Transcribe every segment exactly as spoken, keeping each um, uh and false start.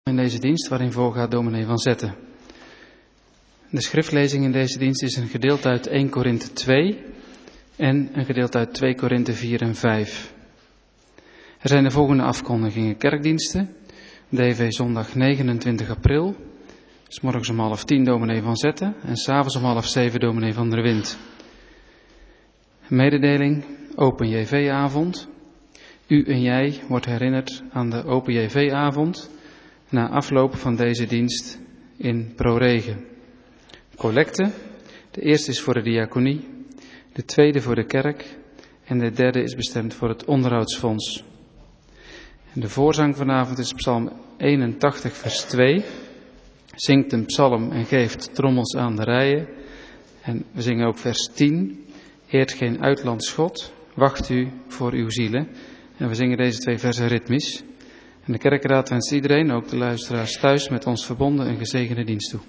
In deze dienst waarin voorgaat dominee Van Zetten. De schriftlezing in deze dienst is een gedeelte uit Eerste Korinthe twee en een gedeelte uit Tweede Korinthe vier en vijf. Er zijn de volgende afkondigingen: kerkdiensten, D V zondag negenentwintig april, 's morgens om half tien dominee Van Zetten en 's avonds om half zeven dominee Van der Wind. Mededeling, Open J V-avond. U en jij wordt herinnerd aan de Open J V-avond na afloop van deze dienst in ProRegen. Collecte, de eerste is voor de diaconie, de tweede voor de kerk en de derde is bestemd voor het onderhoudsfonds. En de voorzang vanavond is Psalm eenentachtig vers twee. Zingt een psalm en geeft trommels aan de rijen. En we zingen ook vers tien. Eert geen uitlands God, wacht u voor uw zielen. En we zingen deze twee versen ritmisch. En de kerkraad wenst iedereen, ook de luisteraars thuis, met ons verbonden een gezegende dienst toe.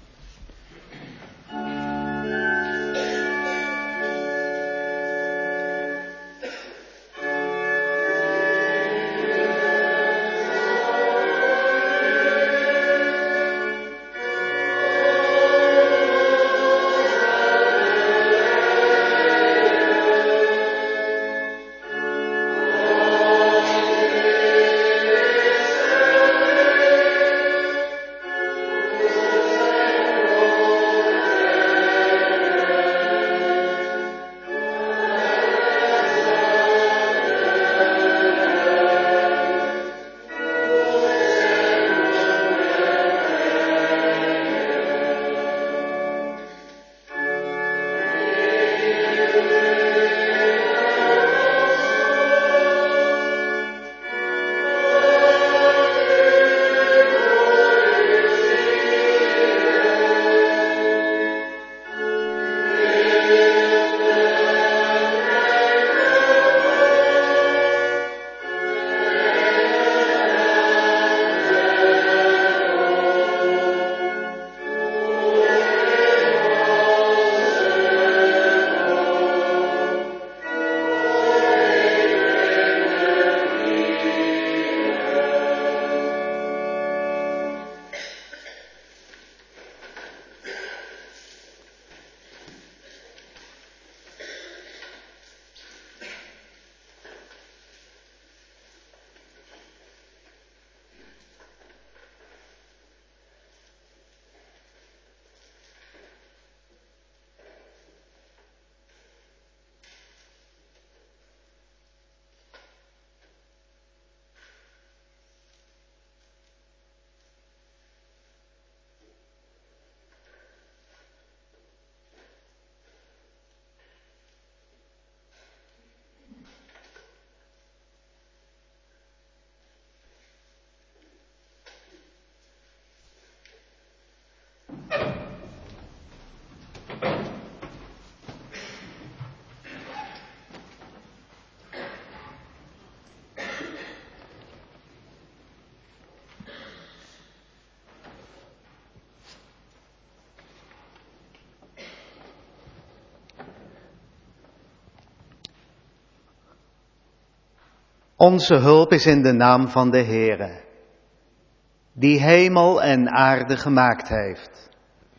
Onze hulp is in de naam van de Heere, die hemel en aarde gemaakt heeft,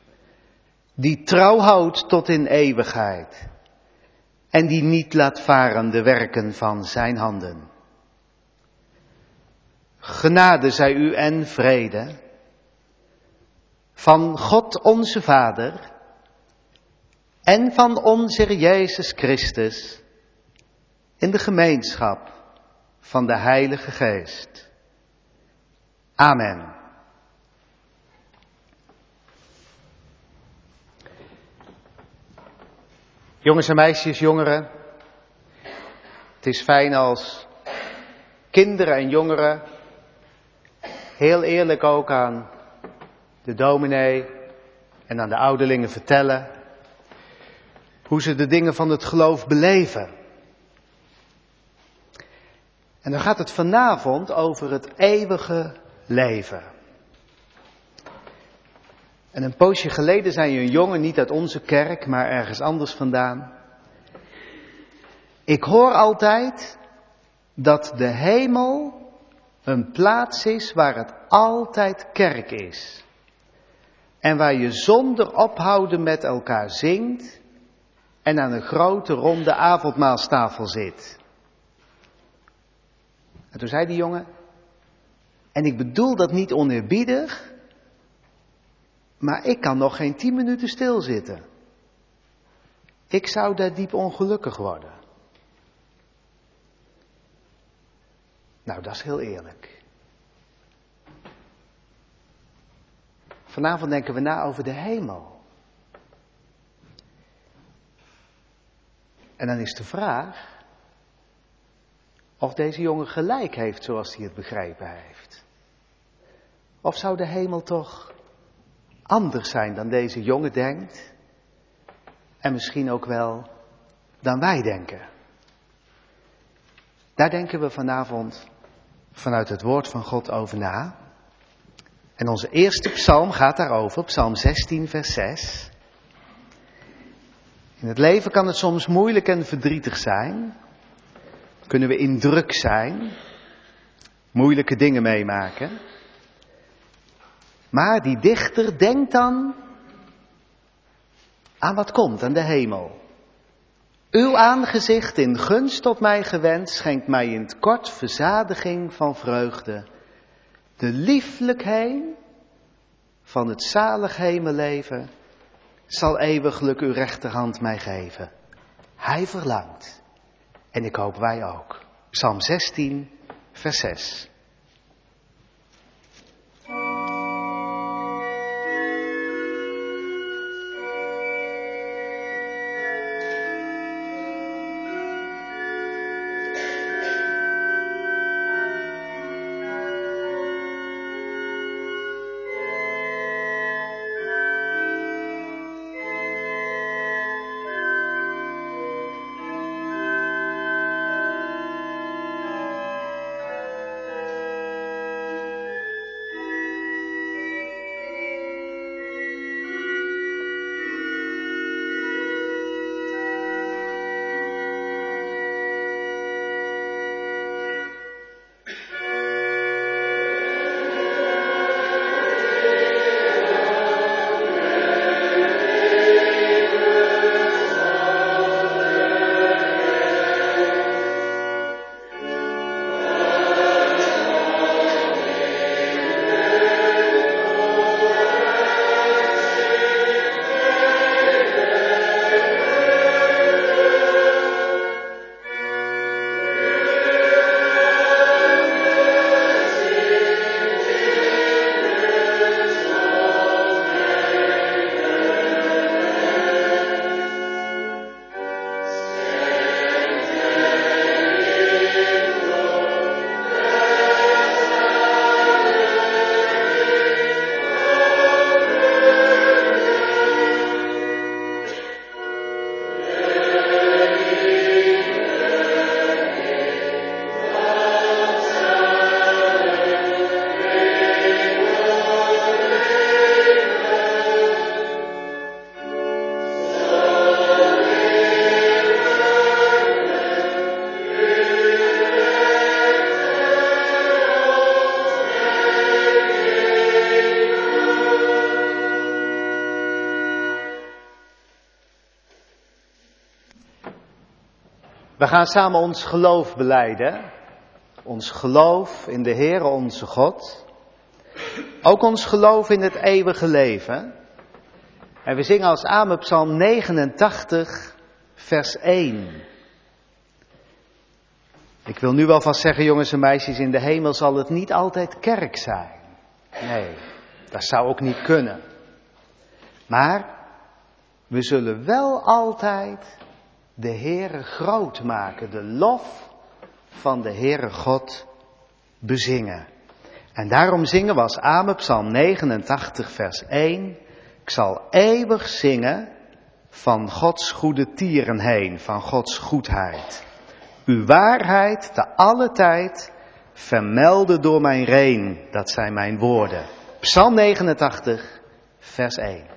die trouw houdt tot in eeuwigheid en die niet laat varen de werken van zijn handen. Genade zij u en vrede van God onze Vader en van onze Heer Jezus Christus in de gemeenschap van de Heilige Geest. Amen. Jongens en meisjes, jongeren, het is fijn als kinderen en jongeren heel eerlijk ook aan de dominee en aan de ouderlingen vertellen hoe ze de dingen van het geloof beleven. En dan gaat het vanavond over het eeuwige leven. En een poosje geleden zei een jongen, niet uit onze kerk, maar ergens anders vandaan: ik hoor altijd dat de hemel een plaats is waar het altijd kerk is. En waar je zonder ophouden met elkaar zingt en aan een grote ronde avondmaalstafel zit. En toen zei die jongen, en ik bedoel dat niet oneerbiedig, maar ik kan nog geen tien minuten stilzitten. Ik zou daar diep ongelukkig worden. Nou, dat is heel eerlijk. Vanavond denken we na over de hemel. En dan is de vraag of deze jongen gelijk heeft zoals hij het begrepen heeft. Of zou de hemel toch anders zijn dan deze jongen denkt? En misschien ook wel dan wij denken. Daar denken we vanavond vanuit het woord van God over na. En onze eerste psalm gaat daarover, psalm zestien vers zes. In het leven kan het soms moeilijk en verdrietig zijn. Kunnen we in druk zijn. Moeilijke dingen meemaken. Maar die dichter denkt dan aan wat komt, aan de hemel. Uw aangezicht in gunst tot mij gewend, schenkt mij in het kort verzadiging van vreugde. De lieflijkheid van het zalig hemelleven zal eeuwiglijk uw rechterhand mij geven. Hij verlangt. En ik hoop wij ook. Psalm zestien, vers zes. We gaan samen ons geloof belijden. Ons geloof in de Heere onze God. Ook ons geloof in het eeuwige leven. En we zingen als amen psalm negenentachtig vers één. Ik wil nu wel vast zeggen, jongens en meisjes, in de hemel zal het niet altijd kerk zijn. Nee, dat zou ook niet kunnen. Maar we zullen wel altijd de Heere groot maken, de lof van de Heere God bezingen. En daarom zingen we als amen psalm negenentachtig vers één. Ik zal eeuwig zingen van Gods goede tieren heen, van Gods goedheid. Uw waarheid te alle tijd vermelden door mijn reen, dat zijn mijn woorden. Psalm negenentachtig vers één.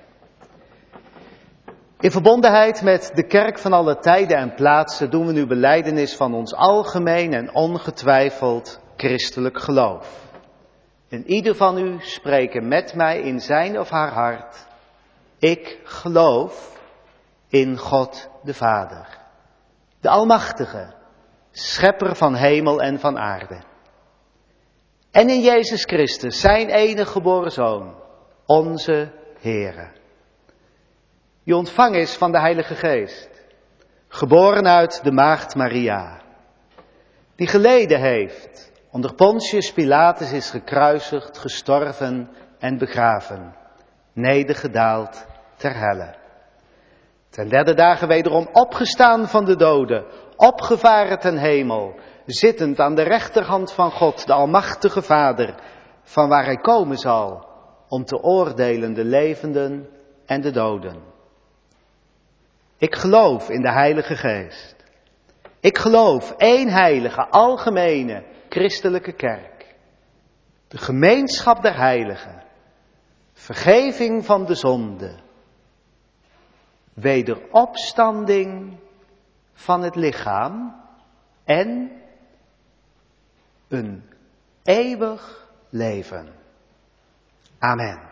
In verbondenheid met de kerk van alle tijden en plaatsen doen we nu belijdenis van ons algemeen en ongetwijfeld christelijk geloof. En ieder van u spreken met mij in zijn of haar hart. Ik geloof in God de Vader, de Almachtige, schepper van hemel en van aarde. En in Jezus Christus, zijn enige geboren Zoon, onze Heere. Die ontvangen is van de Heilige Geest, geboren uit de maagd Maria, die geleden heeft, onder Pontius Pilatus is gekruisigd, gestorven en begraven, nedergedaald ter helle. Ten derde dagen wederom opgestaan van de doden, opgevaren ten hemel, zittend aan de rechterhand van God, de Almachtige Vader, van waar hij komen zal om te oordelen de levenden en de doden. Ik geloof in de Heilige Geest. Ik geloof één heilige, algemene, christelijke kerk. De gemeenschap der heiligen. Vergeving van de zonde. Wederopstanding van het lichaam. En een eeuwig leven. Amen.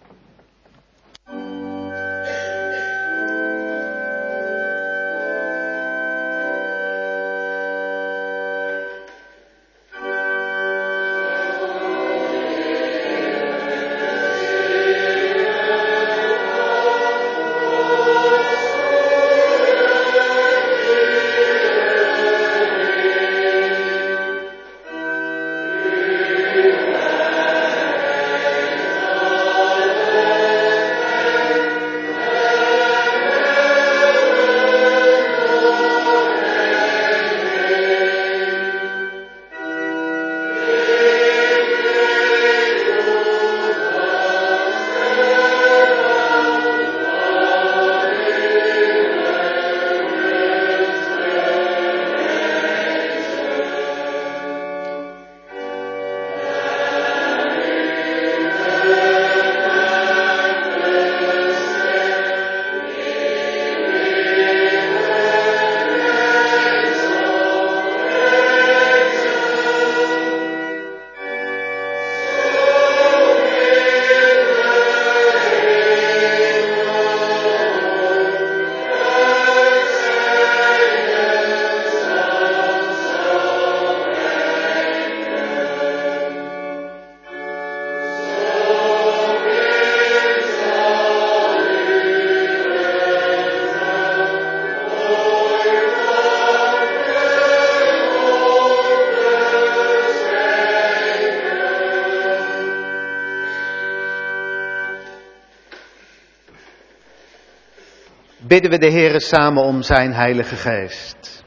Bidden we de Heere samen om zijn Heilige Geest.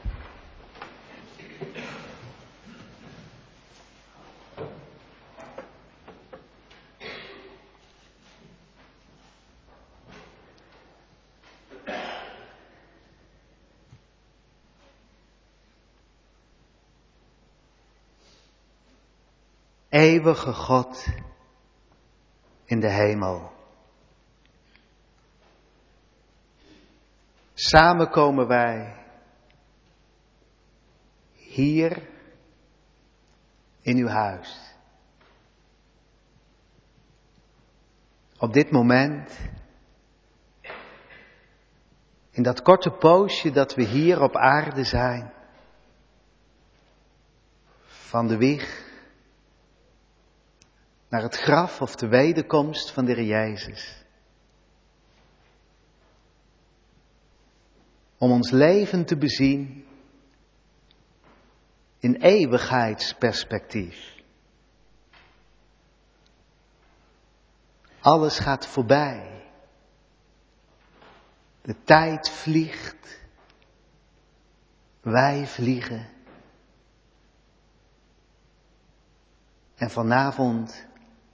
Eeuwige God in de hemel. Samen komen wij hier in uw huis. Op dit moment, in dat korte poosje dat we hier op aarde zijn, van de wieg naar het graf of de wederkomst van de Heer Jezus. Om ons leven te bezien in eeuwigheidsperspectief. Alles gaat voorbij. De tijd vliegt. Wij vliegen. En vanavond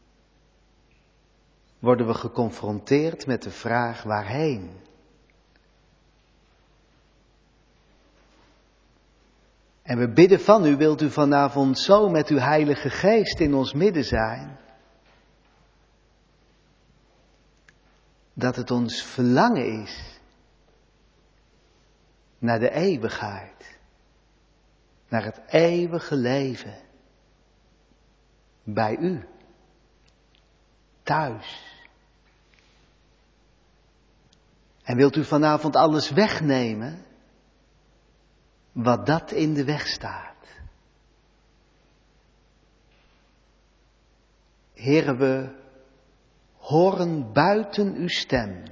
worden we geconfronteerd met de vraag waarheen. En we bidden van u, wilt u vanavond zo met uw Heilige Geest in ons midden zijn, dat het ons verlangen is naar de eeuwigheid, naar het eeuwige leven, bij u. Thuis. En wilt u vanavond alles wegnemen wat dat in de weg staat? Heere, we horen buiten uw stem.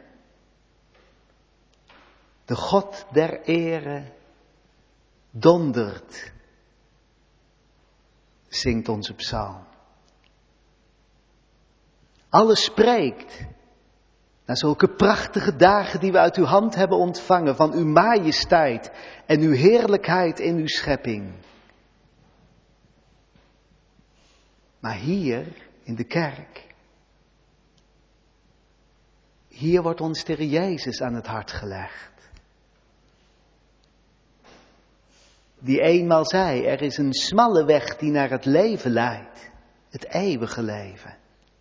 De God der ere dondert, zingt onze psalm. Alles spreekt naar zulke prachtige dagen die we uit uw hand hebben ontvangen, van uw majesteit en uw heerlijkheid in uw schepping. Maar hier in de kerk, hier wordt ons de Heer Jezus aan het hart gelegd. Die eenmaal zei, er is een smalle weg die naar het leven leidt, het eeuwige leven.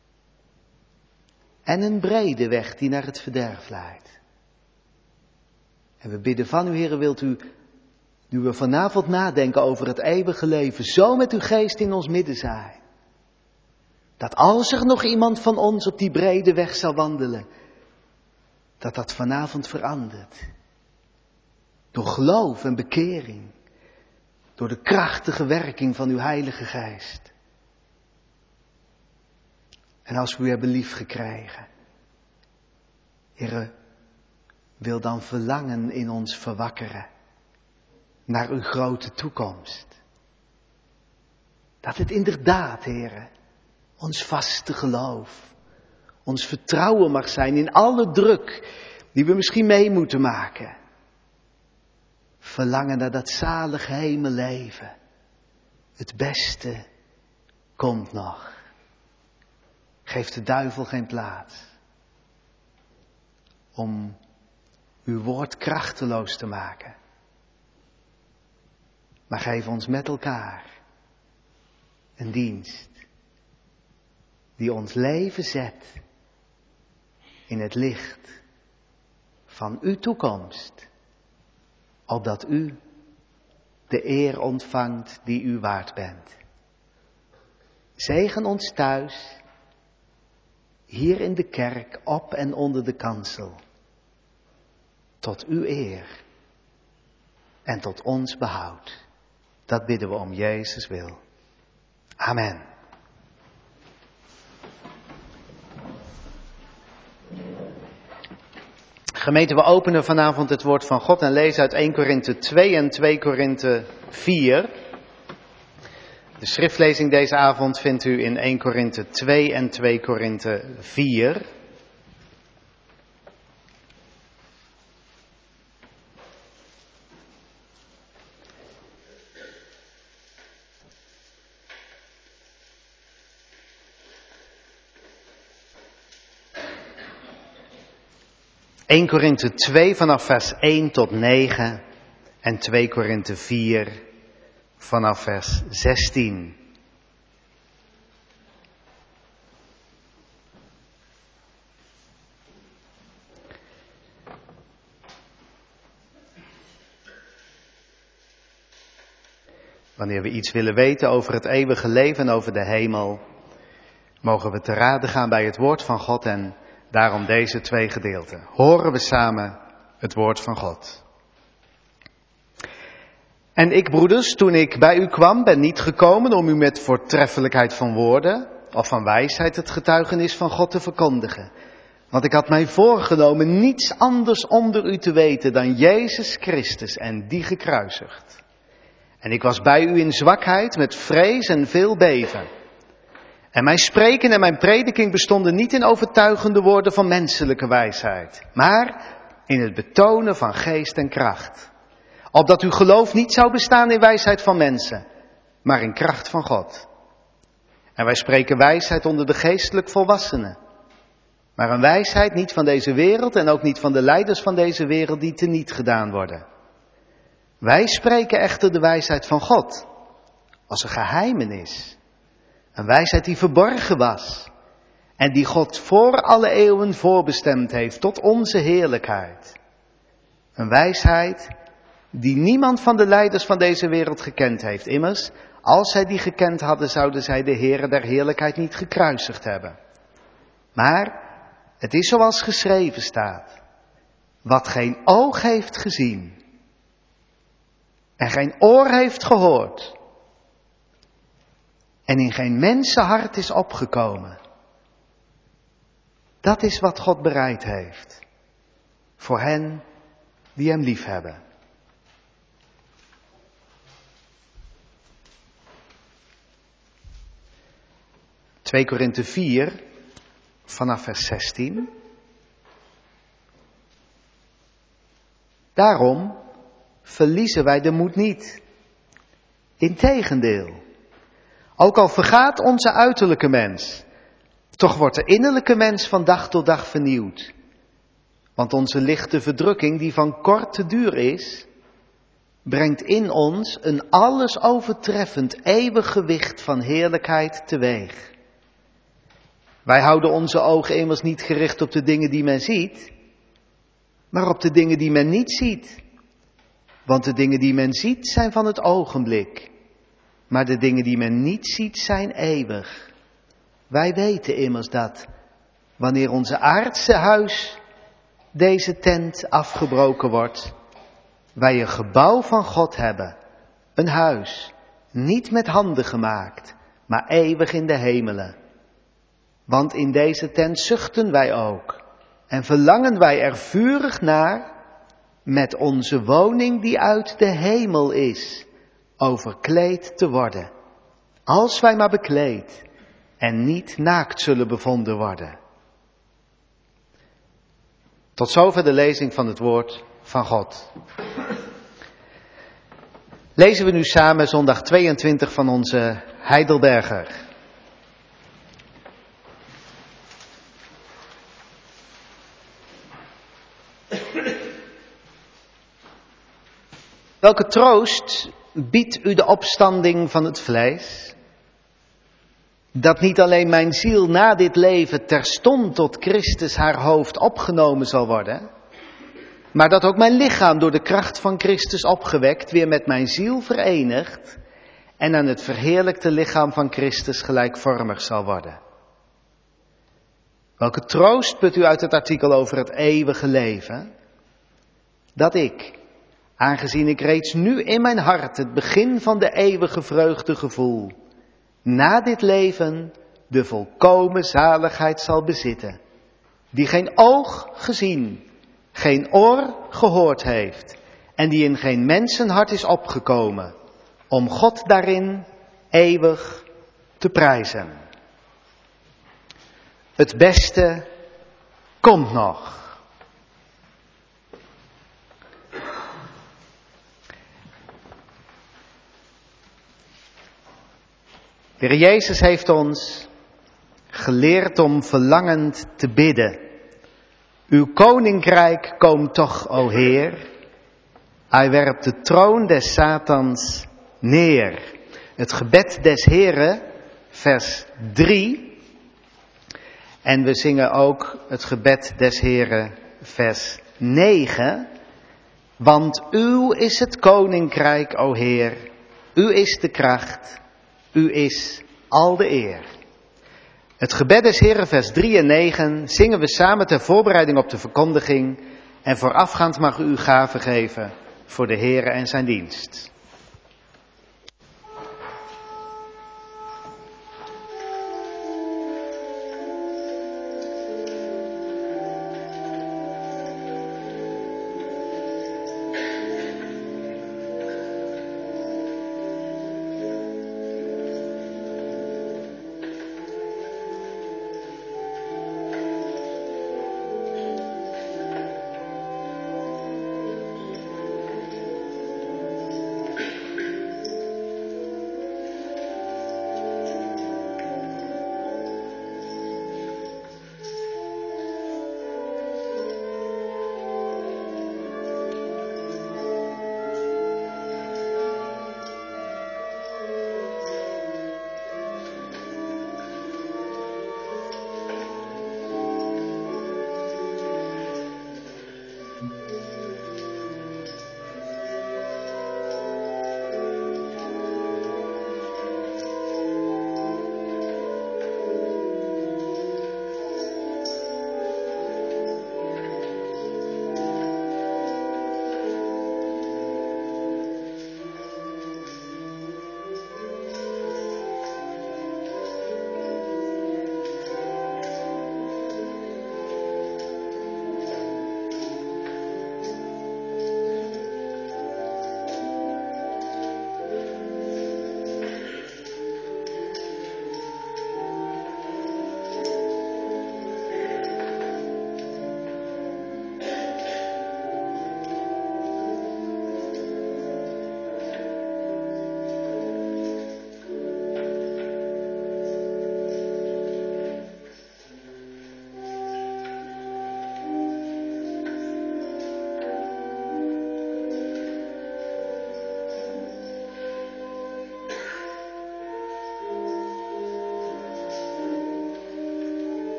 En een brede weg die naar het verderf leidt. En we bidden van u, Heere, wilt u, nu we vanavond nadenken over het eeuwige leven, zo met uw geest in ons midden zijn. Dat als er nog iemand van ons op die brede weg zal wandelen, dat dat vanavond verandert. Door geloof en bekering. Door de krachtige werking van uw Heilige Geest. En als we u hebben lief gekregen, Heere, wil dan verlangen in ons verwakkeren naar uw grote toekomst. Dat het inderdaad, Heere, ons vaste geloof, ons vertrouwen mag zijn in alle druk die we misschien mee moeten maken. Verlangen naar dat zalig hemelleven. Het beste komt nog. Geef de duivel geen plaats. Om uw woord krachteloos te maken. Maar geef ons met elkaar een dienst die ons leven zet in het licht van uw toekomst, opdat u de eer ontvangt die u waard bent. Zegen ons thuis, hier in de kerk, op en onder de kansel, tot uw eer en tot ons behoud. Dat bidden we om Jezus wil. Amen. Gemeente, we openen vanavond het woord van God en lezen uit eerste Korinthe twee en tweede Korinthe vier. De schriftlezing deze avond vindt u in eerste Korinthe twee en tweede Korinthe vier. eerste Korinthe twee vanaf vers één tot negen en tweede Korinthe vier vanaf vers zestien. Wanneer we iets willen weten over het eeuwige leven en over de hemel, mogen we te raden gaan bij het woord van God en daarom deze twee gedeelten. Horen we samen het woord van God. En ik, broeders, toen ik bij u kwam, ben niet gekomen om u met voortreffelijkheid van woorden of van wijsheid het getuigenis van God te verkondigen. Want ik had mij voorgenomen niets anders onder u te weten dan Jezus Christus en die gekruisigd. En ik was bij u in zwakheid, met vrees en veel beven. En mijn spreken en mijn prediking bestonden niet in overtuigende woorden van menselijke wijsheid, maar in het betonen van geest en kracht. Opdat uw geloof niet zou bestaan in wijsheid van mensen, maar in kracht van God. En wij spreken wijsheid onder de geestelijk volwassenen. Maar een wijsheid niet van deze wereld en ook niet van de leiders van deze wereld die teniet gedaan worden. Wij spreken echter de wijsheid van God, als een geheimenis. Een wijsheid die verborgen was en die God voor alle eeuwen voorbestemd heeft tot onze heerlijkheid. Een wijsheid die niemand van de leiders van deze wereld gekend heeft. Immers, als zij die gekend hadden, zouden zij de Heere der heerlijkheid niet gekruisigd hebben. Maar het is zoals geschreven staat. Wat geen oog heeft gezien en geen oor heeft gehoord en in geen mensenhart is opgekomen. Dat is wat God bereid heeft voor hen die hem liefhebben. twee Korinthe vier, vanaf vers zestien. Daarom verliezen wij de moed niet. Integendeel, ook al vergaat onze uiterlijke mens, toch wordt de innerlijke mens van dag tot dag vernieuwd. Want onze lichte verdrukking, die van korte duur is, brengt in ons een alles overtreffend eeuwig gewicht van heerlijkheid teweeg. Wij houden onze ogen immers niet gericht op de dingen die men ziet, maar op de dingen die men niet ziet. Want de dingen die men ziet zijn van het ogenblik, maar de dingen die men niet ziet zijn eeuwig. Wij weten immers dat, wanneer onze aardse huis, deze tent, afgebroken wordt, wij een gebouw van God hebben, een huis, niet met handen gemaakt, maar eeuwig in de hemelen. Want in deze tent zuchten wij ook en verlangen wij er vurig naar met onze woning die uit de hemel is, overkleed te worden. Als wij maar bekleed en niet naakt zullen bevonden worden. Tot zover de lezing van het woord van God. Lezen we nu samen zondag tweeëntwintig van onze Heidelberger. Welke troost biedt u de opstanding van het vlees? Dat niet alleen mijn ziel na dit leven terstond tot Christus haar hoofd opgenomen zal worden, maar dat ook mijn lichaam door de kracht van Christus opgewekt weer met mijn ziel verenigd en aan het verheerlijkte lichaam van Christus gelijkvormig zal worden. Welke troost put u uit het artikel over het eeuwige leven? Dat ik, aangezien ik reeds nu in mijn hart het begin van de eeuwige vreugde gevoel, na dit leven de volkomen zaligheid zal bezitten, die geen oog gezien, geen oor gehoord heeft en die in geen mensenhart is opgekomen, om God daarin eeuwig te prijzen. Het beste komt nog. De Heer Jezus heeft ons geleerd om verlangend te bidden. Uw koninkrijk komt toch, o Heer. Hij werpt de troon des Satans neer. Het gebed des Heren, vers drie. En we zingen ook het gebed des Heren, vers negen. Want uw is het koninkrijk, o Heer. U is de kracht. U is al de eer. Het gebed des Heren, vers drie en negen, zingen we samen ter voorbereiding op de verkondiging. En voorafgaand mag u uw gave geven voor de Heren en zijn dienst.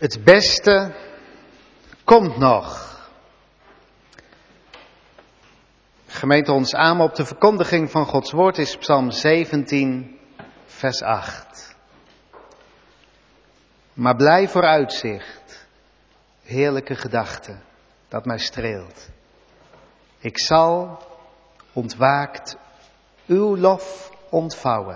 Het beste komt nog. Gemeente, ons amen op de verkondiging van Gods woord is Psalm zeventien, vers acht. Maar blij vooruitzicht, heerlijke gedachte, dat mij streelt. Ik zal ontwaakt uw lof ontvouwen.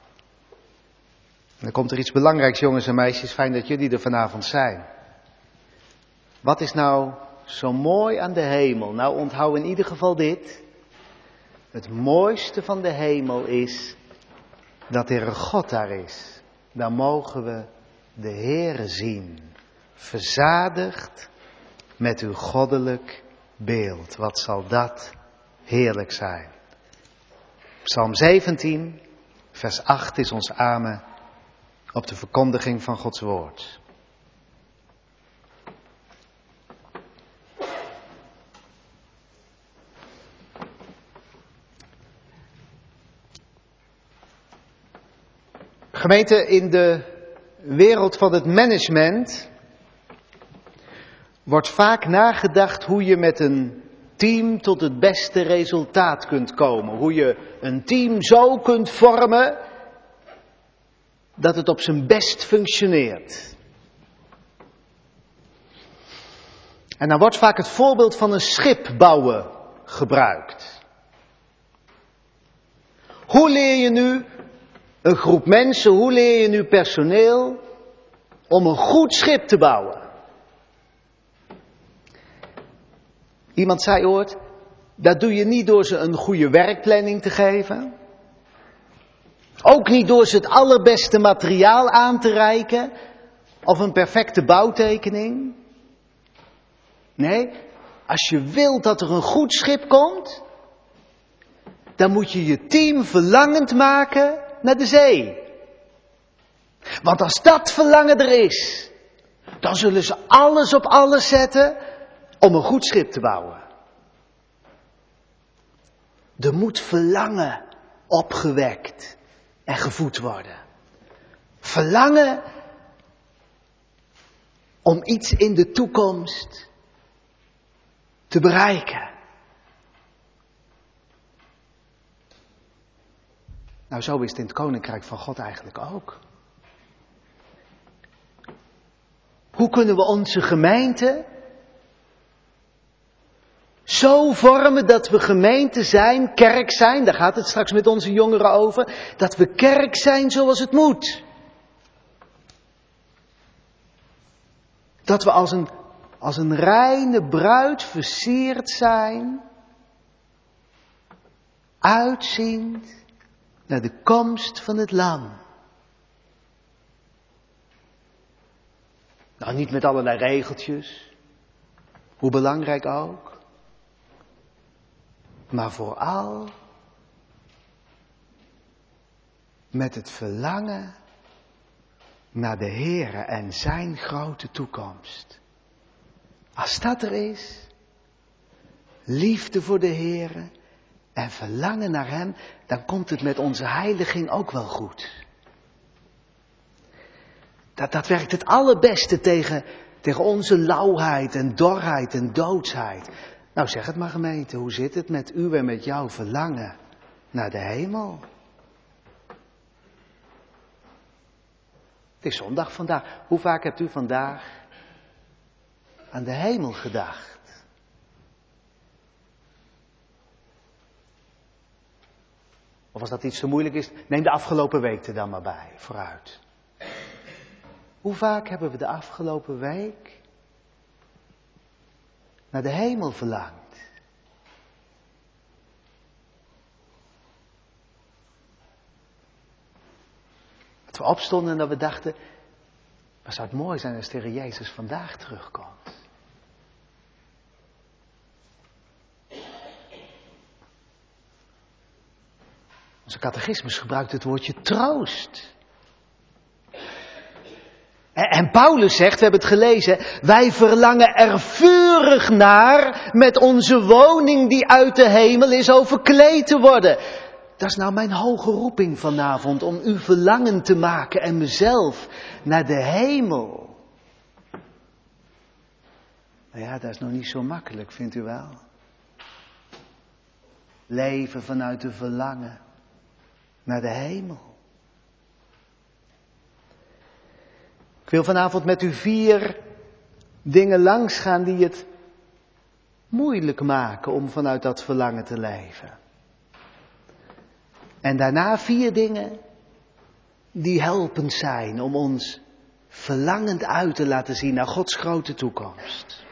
En dan komt er iets belangrijks, jongens en meisjes, fijn dat jullie er vanavond zijn. Wat is nou zo mooi aan de hemel? Nou, onthoud in ieder geval dit. Het mooiste van de hemel is dat er een God daar is. Dan mogen we de Heere zien, verzadigd met uw goddelijk beeld. Wat zal dat heerlijk zijn. Psalm zeventien, vers acht is ons amen op de verkondiging van Gods woord. Gemeente, in de wereld van het management wordt vaak nagedacht hoe je met een team tot het beste resultaat kunt komen. Hoe je een team zo kunt vormen dat het op zijn best functioneert. En dan wordt vaak het voorbeeld van een schip bouwen gebruikt. Hoe leer je nu een groep mensen, hoe leer je nu personeel om een goed schip te bouwen? Iemand zei ooit, dat doe je niet door ze een goede werkplanning te geven. Ook niet door ze het allerbeste materiaal aan te reiken of een perfecte bouwtekening. Nee, als je wilt dat er een goed schip komt, dan moet je je team verlangend maken naar de zee. Want als dat verlangen er is, dan zullen ze alles op alles zetten om een goed schip te bouwen. Er moet verlangen opgewekt en gevoed worden. Verlangen om iets in de toekomst te bereiken. Nou, zo is het in het Koninkrijk van God eigenlijk ook. Hoe kunnen we onze gemeente zo vormen dat we gemeente zijn, kerk zijn, daar gaat het straks met onze jongeren over, dat we kerk zijn zoals het moet. Dat we als een, als een reine bruid versierd zijn, uitziend naar de komst van het lam. Nou, niet met allerlei regeltjes, hoe belangrijk ook. Maar vooral met het verlangen naar de Heere en zijn grote toekomst. Als dat er is, liefde voor de Heere en verlangen naar hem, dan komt het met onze heiliging ook wel goed. Dat, dat werkt het allerbeste tegen, tegen onze lauwheid en dorheid en doodsheid. Nou, zeg het maar gemeente, hoe zit het met u en met jouw verlangen naar de hemel? Het is zondag vandaag. Hoe vaak hebt u vandaag aan de hemel gedacht? Of als dat iets te moeilijk is, neem de afgelopen week er dan maar bij, vooruit. Hoe vaak hebben we de afgelopen week naar de hemel verlangd? Dat we opstonden en dat we dachten, wat zou het mooi zijn als de Heer Jezus vandaag terugkomt. Onze catechismus gebruikt het woordje troost. En Paulus zegt, we hebben het gelezen, wij verlangen er vurig naar met onze woning die uit de hemel is overkleed te worden. Dat is nou mijn hoge roeping vanavond, om u verlangen te maken en mezelf naar de hemel. Nou ja, dat is nog niet zo makkelijk, vindt u wel? Leven vanuit de verlangen naar de hemel. Ik wil vanavond met u vier dingen langsgaan die het moeilijk maken om vanuit dat verlangen te leven. En daarna vier dingen die helpend zijn om ons verlangend uit te laten zien naar Gods grote toekomst.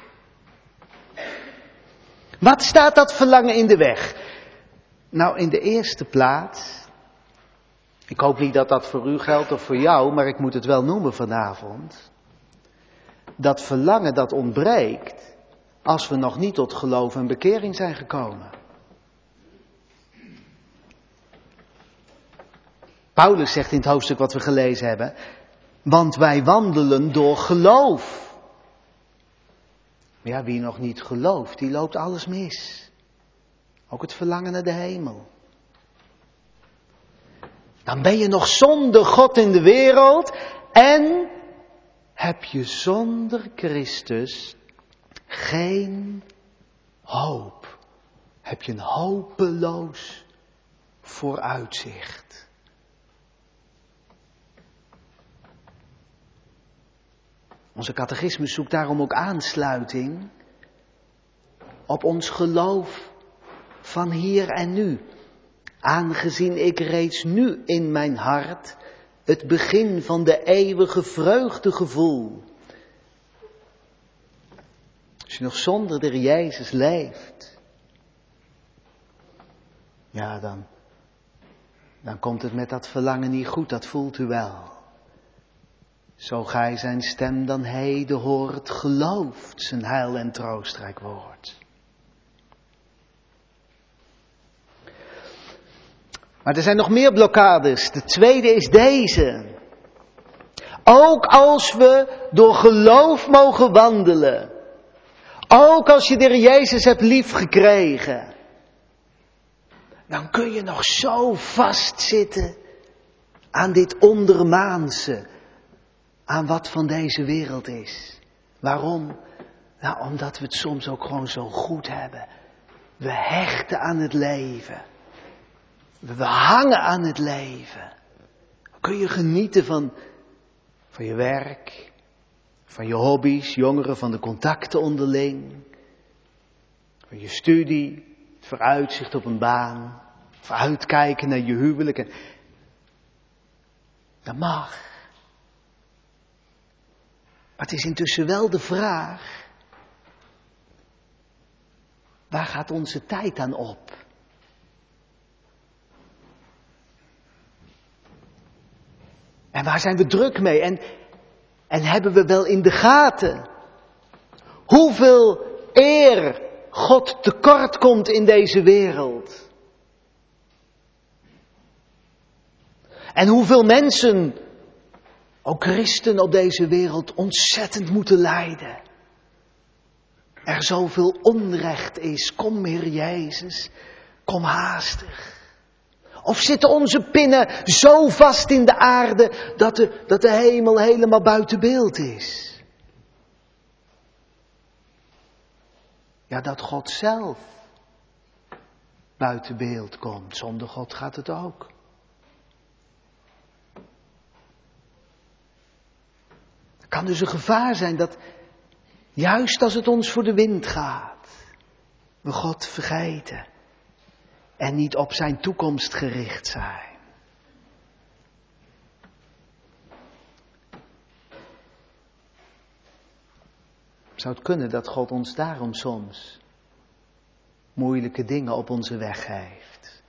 Wat staat dat verlangen in de weg? Nou, in de eerste plaats, ik hoop niet dat dat voor u geldt of voor jou, maar ik moet het wel noemen vanavond. Dat verlangen dat ontbreekt als we nog niet tot geloof en bekering zijn gekomen. Paulus zegt in het hoofdstuk wat we gelezen hebben, want wij wandelen door geloof. Maar ja, wie nog niet gelooft, die loopt alles mis. Ook het verlangen naar de hemel. Dan ben je nog zonder God in de wereld en heb je zonder Christus geen hoop. Heb je een hopeloos vooruitzicht. Onze catechismus zoekt daarom ook aansluiting op ons geloof van hier en nu. Aangezien ik reeds nu in mijn hart het begin van de eeuwige vreugde gevoel. Als je nog zonder de Jezus leeft, ja dan, dan komt het met dat verlangen niet goed, dat voelt u wel. Zo gij zijn stem dan heden hoort, gelooft zijn heil en troostrijk woord. Maar er zijn nog meer blokkades. De tweede is deze. Ook als we door geloof mogen wandelen. Ook als je de Heer Jezus hebt liefgekregen. Dan kun je nog zo vastzitten aan dit ondermaanse. Aan wat van deze wereld is. Waarom? Nou, omdat we het soms ook gewoon zo goed hebben. We hechten aan het leven. We hangen aan het leven. Dan kun je genieten van, van je werk, van je hobby's, jongeren, van de contacten onderling, van je studie, het vooruitzicht op een baan, vooruitkijken naar je huwelijk. En dat mag. Maar het is intussen wel de vraag, waar gaat onze tijd aan op? En waar zijn we druk mee? En, en hebben we wel in de gaten hoeveel eer God tekort komt in deze wereld? En hoeveel mensen, ook christenen op deze wereld, ontzettend moeten lijden. Er zoveel onrecht is. Kom, Heer Jezus, kom haastig. Of zitten onze pinnen zo vast in de aarde dat de, dat de hemel helemaal buiten beeld is? Ja, dat God zelf buiten beeld komt. Zonder God gaat het ook. Het kan dus een gevaar zijn dat juist als het ons voor de wind gaat, we God vergeten. En niet op zijn toekomst gericht zijn. Zou het kunnen dat God ons daarom soms moeilijke dingen op onze weg geeft?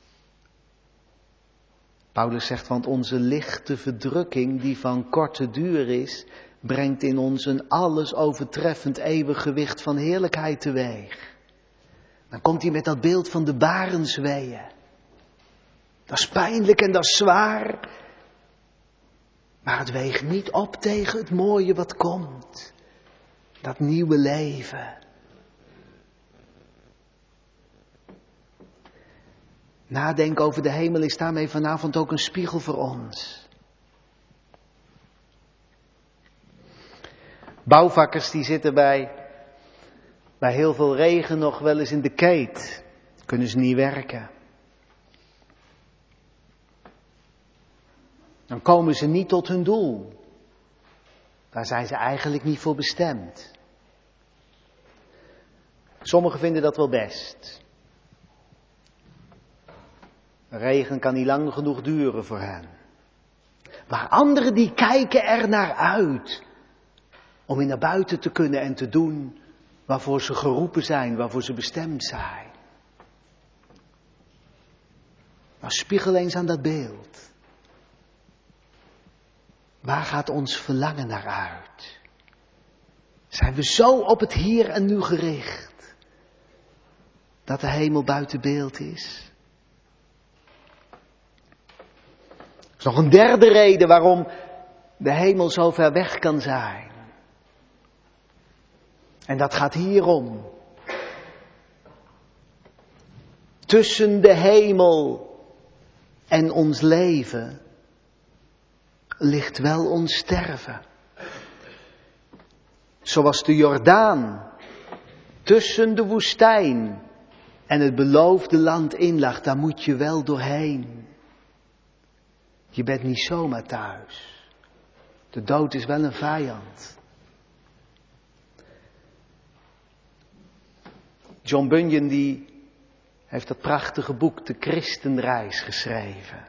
Paulus zegt, want onze lichte verdrukking die van korte duur is, brengt in ons een alles overtreffend eeuwig gewicht van heerlijkheid teweeg. Dan komt hij met dat beeld van de barensweeën. Dat is pijnlijk en dat is zwaar. Maar het weegt niet op tegen het mooie wat komt. Dat nieuwe leven. Nadenken over de hemel is daarmee vanavond ook een spiegel voor ons. Bouwvakkers die zitten bij bij heel veel regen nog wel eens in de keet. Kunnen ze niet werken. Dan komen ze niet tot hun doel. Daar zijn ze eigenlijk niet voor bestemd. Sommigen vinden dat wel best. De regen kan niet lang genoeg duren voor hen. Maar anderen die kijken er naar uit. Om weer naar buiten te kunnen en te doen waarvoor ze geroepen zijn, waarvoor ze bestemd zijn. Maar spiegel eens aan dat beeld. Waar gaat ons verlangen naar uit? Zijn we zo op het hier en nu gericht, dat de hemel buiten beeld is? Er is nog een derde reden waarom de hemel zo ver weg kan zijn. En dat gaat hierom. Tussen de hemel en ons leven ligt wel ons sterven. Zoals de Jordaan tussen de woestijn en het beloofde land in lag, daar moet je wel doorheen. Je bent niet zomaar thuis. De dood is wel een vijand. John Bunyan die heeft dat prachtige boek De Christenreis geschreven.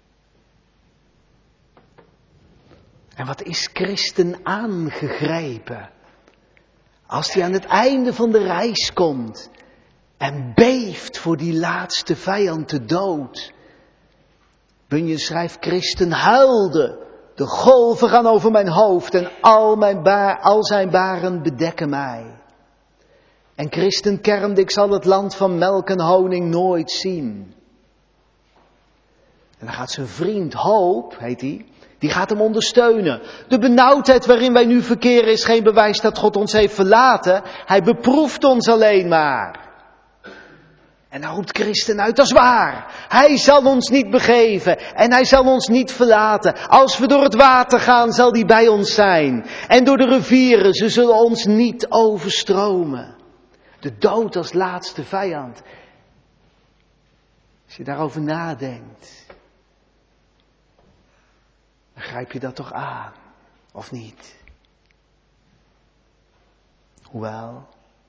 En wat is Christen aangegrepen als hij aan het einde van de reis komt en beeft voor die laatste vijand, de dood. Bunyan schrijft, Christen huilde, de golven gaan over mijn hoofd en al, mijn ba- al zijn baren bedekken mij. En Christen kermde, ik zal het land van melk en honing nooit zien. En dan gaat zijn vriend Hoop, heet hij, die gaat hem ondersteunen. De benauwdheid waarin wij nu verkeren is geen bewijs dat God ons heeft verlaten. Hij beproeft ons alleen maar. En dan roept Christen uit, dat is waar. Hij zal ons niet begeven en hij zal ons niet verlaten. Als we door het water gaan, zal hij bij ons zijn. En door de rivieren, ze zullen ons niet overstromen. De dood als laatste vijand. Als je daarover nadenkt, dan grijp je dat toch aan, of niet? Hoewel,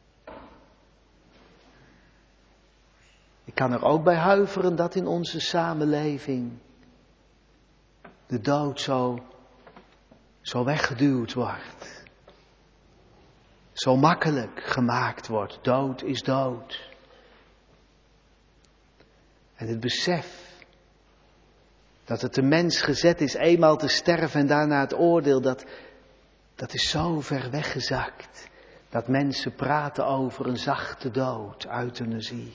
ik kan er ook bij huiveren dat in onze samenleving de dood zo, zo weggeduwd wordt. Zo makkelijk gemaakt wordt. Dood is dood. En het besef dat het de mens gezet is eenmaal te sterven en daarna het oordeel, dat, dat is zo ver weggezakt. Dat mensen praten over een zachte dood, euthanasie.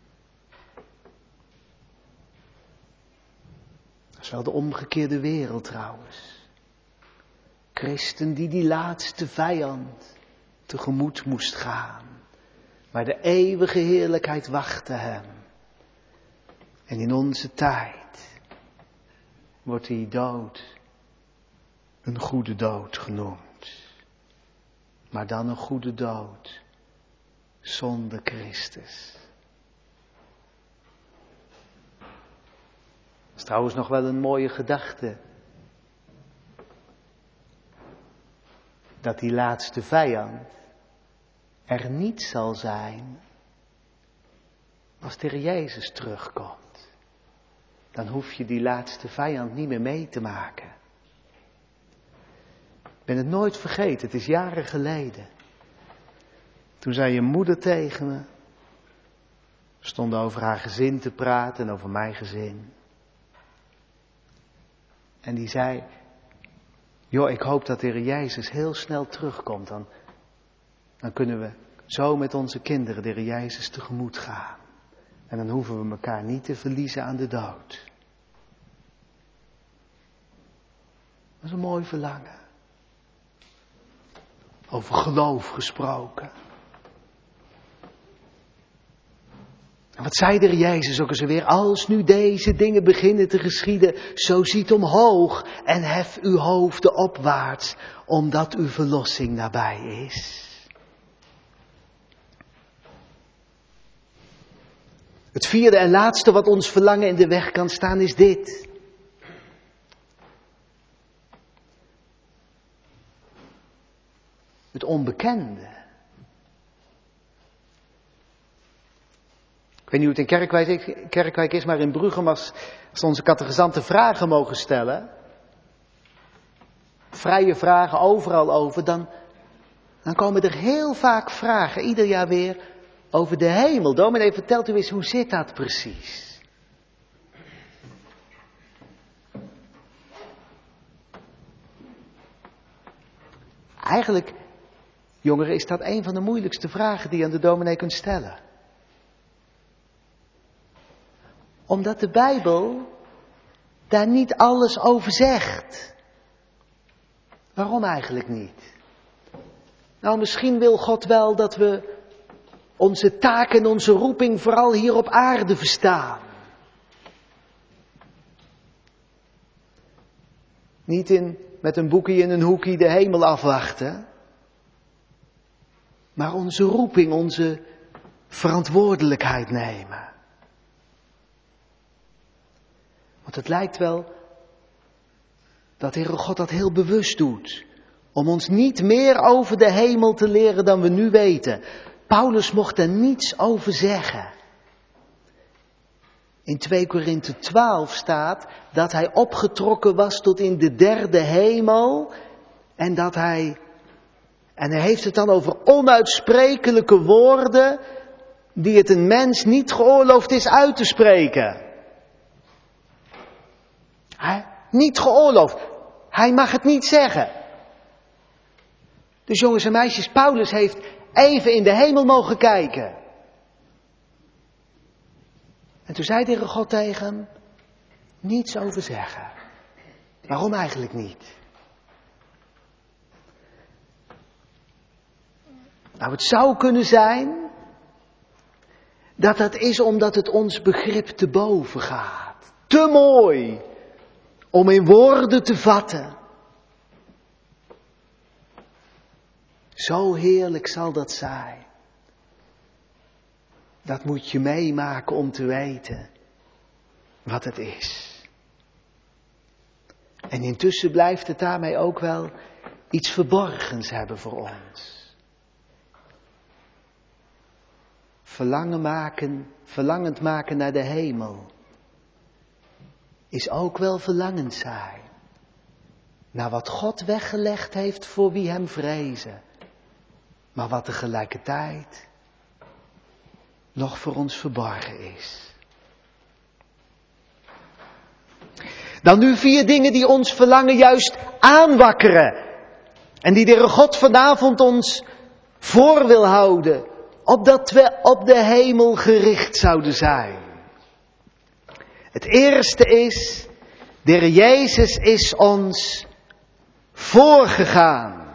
Dat is wel de omgekeerde wereld trouwens. Christen die die laatste vijand tegemoet moest gaan. Maar de eeuwige heerlijkheid wachtte hem. En in onze tijd wordt die dood een goede dood genoemd. Maar dan een goede dood zonder Christus. Dat is trouwens nog wel een mooie gedachte. Dat die laatste vijand er niet zal zijn als de Heer Jezus terugkomt. Dan hoef je die laatste vijand niet meer mee te maken. Ik ben het nooit vergeten, het is jaren geleden. Toen zei je moeder tegen me, we stonden over haar gezin te praten en over mijn gezin. En die zei, joh, ik hoop dat de Heer Jezus heel snel terugkomt. Dan, dan kunnen we zo met onze kinderen de Heer Jezus tegemoet gaan. En dan hoeven we elkaar niet te verliezen aan de dood. Dat is een mooi verlangen. Over geloof gesproken. En wat zei de Heer Jezus ook eens weer? Als nu deze dingen beginnen te geschieden, zo ziet omhoog en hef uw hoofden opwaarts, omdat uw verlossing nabij is. Het vierde en laatste wat ons verlangen in de weg kan staan is dit. Het onbekende. Ik weet niet hoe het in Kerkwijk, Kerkwijk is, maar in Bruchem als, als onze catechisanten vragen mogen stellen. Vrije vragen overal over, dan, dan komen er heel vaak vragen, ieder jaar weer, over de hemel. Dominee, vertelt u eens, hoe zit dat precies? Eigenlijk, jongeren, is dat een van de moeilijkste vragen die je aan de dominee kunt stellen. Omdat de Bijbel daar niet alles over zegt. Waarom eigenlijk niet? Nou, misschien wil God wel dat we onze taak en onze roeping vooral hier op aarde verstaan. Niet in, met een boekje in een hoekje de hemel afwachten. Maar onze roeping, onze verantwoordelijkheid nemen. Want het lijkt wel dat de Heere God dat heel bewust doet. Om ons niet meer over de hemel te leren dan we nu weten. Paulus mocht er niets over zeggen. In twee Korinthe twaalf staat dat hij opgetrokken was tot in de derde hemel. En dat hij, en hij heeft het dan over onuitsprekelijke woorden die het een mens niet geoorloofd is uit te spreken. Hij, niet geoorloofd. Hij mag het niet zeggen. Dus jongens en meisjes, Paulus heeft even in de hemel mogen kijken. En toen zei de Heere God tegen hem, niets over zeggen. Waarom eigenlijk niet? Nou, het zou kunnen zijn dat dat is omdat het ons begrip te boven gaat. Te mooi om in woorden te vatten. Zo heerlijk zal dat zijn. Dat moet je meemaken om te weten wat het is. En intussen blijft het daarmee ook wel iets verborgens hebben voor ons. Verlangen maken, verlangend maken naar de hemel is ook wel verlangend zijn naar wat God weggelegd heeft voor wie hem vrezen. Maar wat tegelijkertijd nog voor ons verborgen is. Dan nu vier dingen die ons verlangen juist aanwakkeren. En die de Heere God vanavond ons voor wil houden. Opdat we op de hemel gericht zouden zijn. Het eerste is, de Heer Jezus is ons voorgegaan.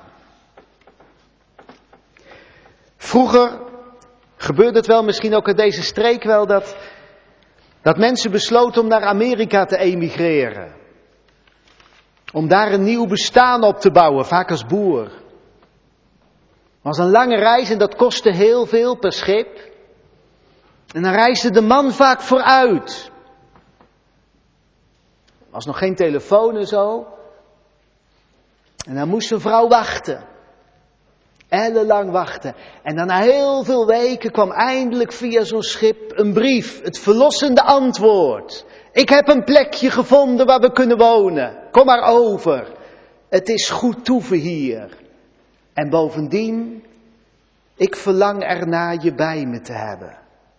Vroeger gebeurde het wel, misschien ook in deze streek wel, dat, dat mensen besloten om naar Amerika te emigreren. Om daar een nieuw bestaan op te bouwen, vaak als boer. Het was een lange reis en dat kostte heel veel per schip. En dan reisde de man vaak vooruit. Er was nog geen telefoon en zo. En dan moest een vrouw wachten. Ellenlang wachten. En dan na heel veel weken kwam eindelijk via zo'n schip een brief. Het verlossende antwoord. Ik heb een plekje gevonden waar we kunnen wonen. Kom maar over. Het is goed toeven hier. En bovendien, ik verlang ernaar je bij me te hebben.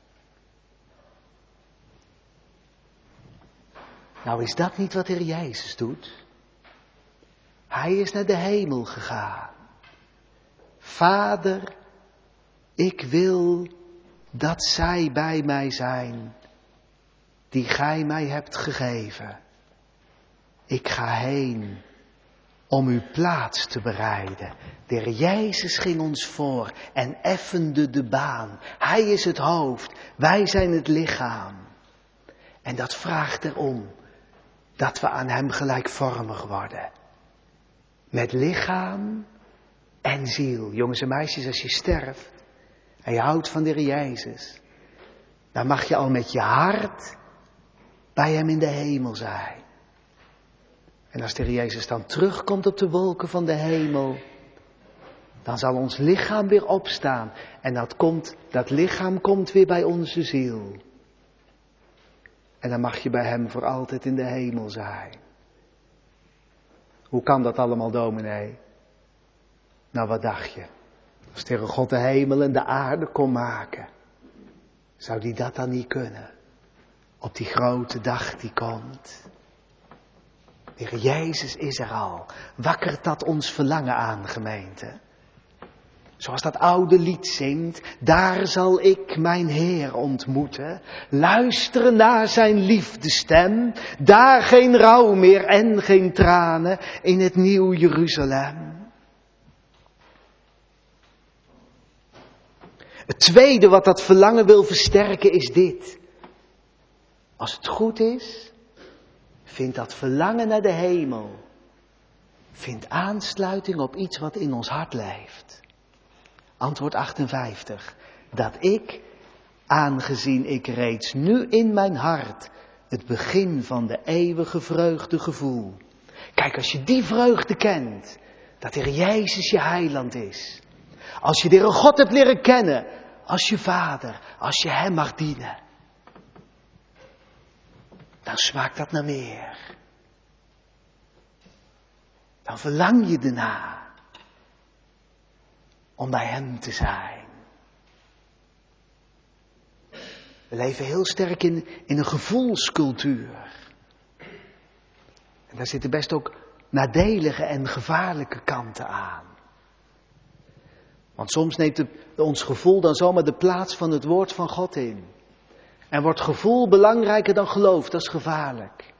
Nou, is dat niet wat de Heer Jezus doet? Hij is naar de hemel gegaan. Vader, ik wil dat zij bij mij zijn, die gij mij hebt gegeven. Ik ga heen om uw plaats te bereiden. De Heer Jezus ging ons voor en effende de baan. Hij is het hoofd, wij zijn het lichaam. En dat vraagt erom dat we aan hem gelijkvormig worden. Met lichaam en ziel. Jongens en meisjes, als je sterft en je houdt van de Heer Jezus, Dan mag je al met je hart bij hem in de hemel zijn. En als de Heer Jezus dan terugkomt op de wolken van de hemel, dan zal ons lichaam weer opstaan. En dat, komt, dat lichaam komt weer bij onze ziel. En dan mag je bij hem voor altijd in de hemel zijn. Hoe kan dat allemaal, dominee? Nou, wat dacht je? Als de Heere God de hemel en de aarde kon maken, zou die dat dan niet kunnen? Op die grote dag die komt. De Heer Jezus is er al. Wakkert dat ons verlangen aan, gemeente? Zoals dat oude lied zingt, daar zal ik mijn Heer ontmoeten. Luisteren naar zijn liefdestem, daar geen rouw meer en geen tranen in het nieuw Jeruzalem. Het tweede wat dat verlangen wil versterken is dit. Als het goed is, vindt dat verlangen naar de hemel, vindt aansluiting op iets wat in ons hart leeft. Antwoord achtenvijftig. Dat ik, aangezien ik reeds nu in mijn hart het begin van de eeuwige vreugde gevoel. Kijk, als je die vreugde kent, dat de Heer Jezus je heiland is. Als je de Heere God hebt leren kennen, als je vader, als je hem mag dienen. Dan smaakt dat naar meer. Dan verlang je erna om bij hem te zijn. We leven heel sterk in, in een gevoelscultuur. En daar zitten best ook nadelige en gevaarlijke kanten aan. Want soms neemt de, ons gevoel dan zomaar de plaats van het woord van God in. En wordt gevoel belangrijker dan geloof, dat is gevaarlijk.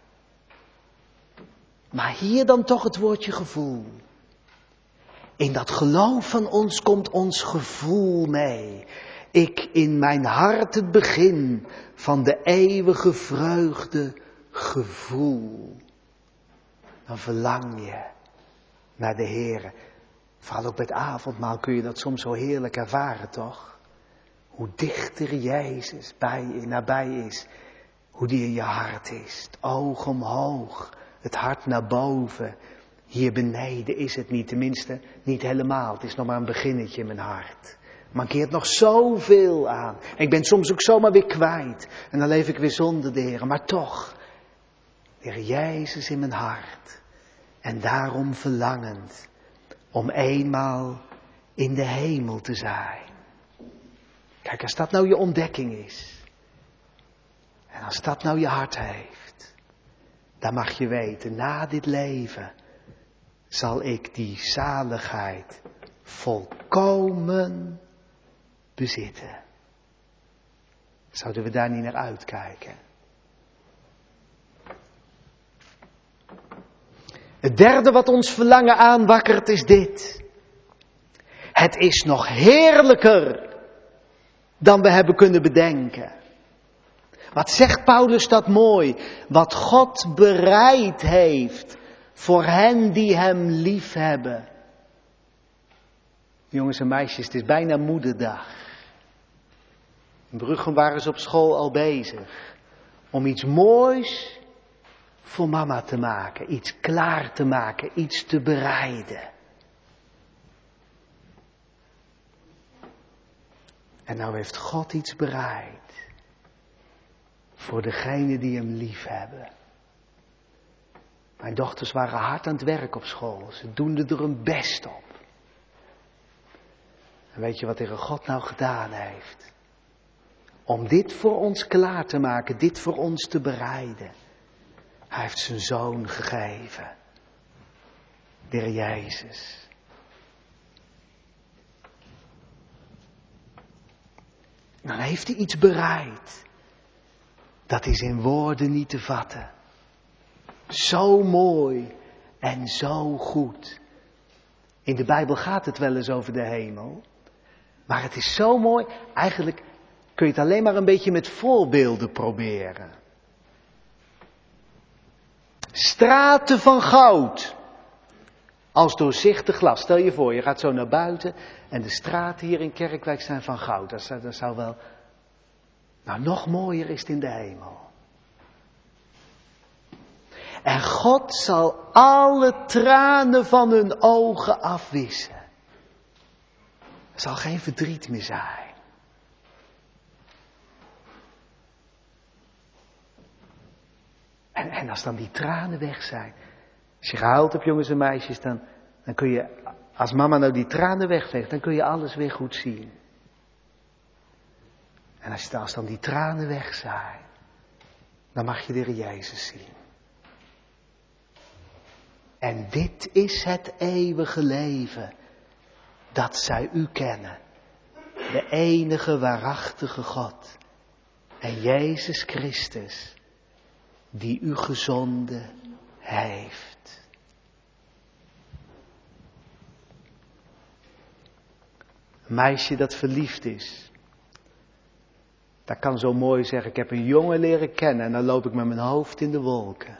Maar hier dan toch het woordje gevoel. In dat geloof van ons komt ons gevoel mee. Ik in mijn hart het begin van de eeuwige vreugde gevoel. Dan verlang je naar de Heere. Vooral ook bij het avondmaal kun je dat soms zo heerlijk ervaren, toch? Hoe dichter Jezus bij je, nabij is. Hoe die in je hart is. Het oog omhoog. Het hart naar boven. Hier beneden is het niet, tenminste niet helemaal. Het is nog maar een beginnetje in mijn hart. Mankeert nog zoveel aan. Ik ben soms ook zomaar weer kwijt. En dan leef ik weer zonder de Heer. Maar toch, de Heer Jezus in mijn hart. En daarom verlangend om eenmaal in de hemel te zijn. Kijk, als dat nou je ontdekking is. En als dat nou je hart heeft. Dan mag je weten, na dit leven zal ik die zaligheid volkomen bezitten. Zouden we daar niet naar uitkijken? Het derde wat ons verlangen aanwakkert is dit. Het is nog heerlijker dan we hebben kunnen bedenken. Wat zegt Paulus dat mooi? Wat God bereid heeft voor hen die hem lief hebben. Jongens en meisjes, het is bijna moederdag. In Bruggen waren ze op school al bezig om iets moois voor mama te maken. Iets klaar te maken, iets te bereiden. En nou heeft God iets bereid voor degenen die hem lief hebben. Mijn dochters waren hard aan het werk op school. Ze doen er hun best op. En weet je wat de Heere God nou gedaan heeft? Om dit voor ons klaar te maken, dit voor ons te bereiden. Hij heeft zijn zoon gegeven. De Heer Jezus. Dan heeft hij iets bereid. Dat is in woorden niet te vatten. Zo mooi en zo goed. In de Bijbel gaat het wel eens over de hemel. Maar het is zo mooi. Eigenlijk kun je het alleen maar een beetje met voorbeelden proberen. Straten van goud. Als doorzichtig glas. Stel je voor, je gaat zo naar buiten. En de straten hier in Kerkwijk zijn van goud. Dat zou, dat zou wel Nou, nog mooier is het in de hemel. En God zal alle tranen van hun ogen afwissen. Er zal geen verdriet meer zijn. En, en als dan die tranen weg zijn. Als je gehuild hebt, jongens en meisjes, dan, dan kun je, als mama nou die tranen wegveegt, dan kun je alles weer goed zien. En als, als dan die tranen weg zijn, dan mag je de Heer Jezus zien. En dit is het eeuwige leven, dat zij u kennen. De enige waarachtige God. En Jezus Christus, die u gezonden heeft. Een meisje dat verliefd is. Dat kan zo mooi zeggen, ik heb een jongen leren kennen en dan loop ik met mijn hoofd in de wolken.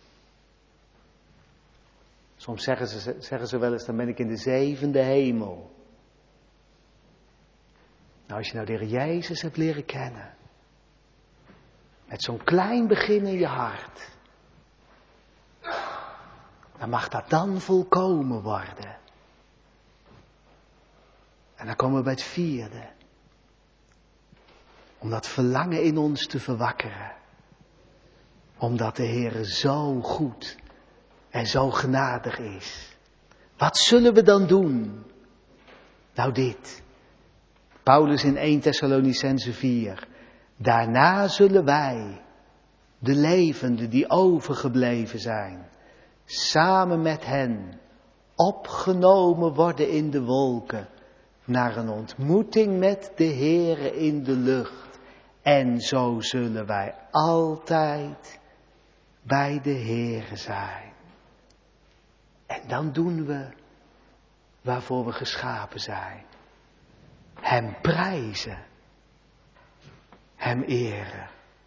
Soms zeggen ze, zeggen ze wel eens, dan ben ik in de zevende hemel. Nou, als je nou de Heer Jezus hebt leren kennen. Met zo'n klein begin in je hart. Dan mag dat dan volkomen worden. En dan komen we bij het vierde. Om dat verlangen in ons te verwakkeren. Omdat de Heer zo goed en zo genadig is. Wat zullen we dan doen? Nou dit. Paulus in eerste Thessalonicenzen vier. Daarna zullen wij, de levenden die overgebleven zijn, samen met hen opgenomen worden in de wolken, naar een ontmoeting met de Heere in de lucht. En zo zullen wij altijd bij de Heere zijn. En dan doen we waarvoor we geschapen zijn. Hem prijzen. Hem eren.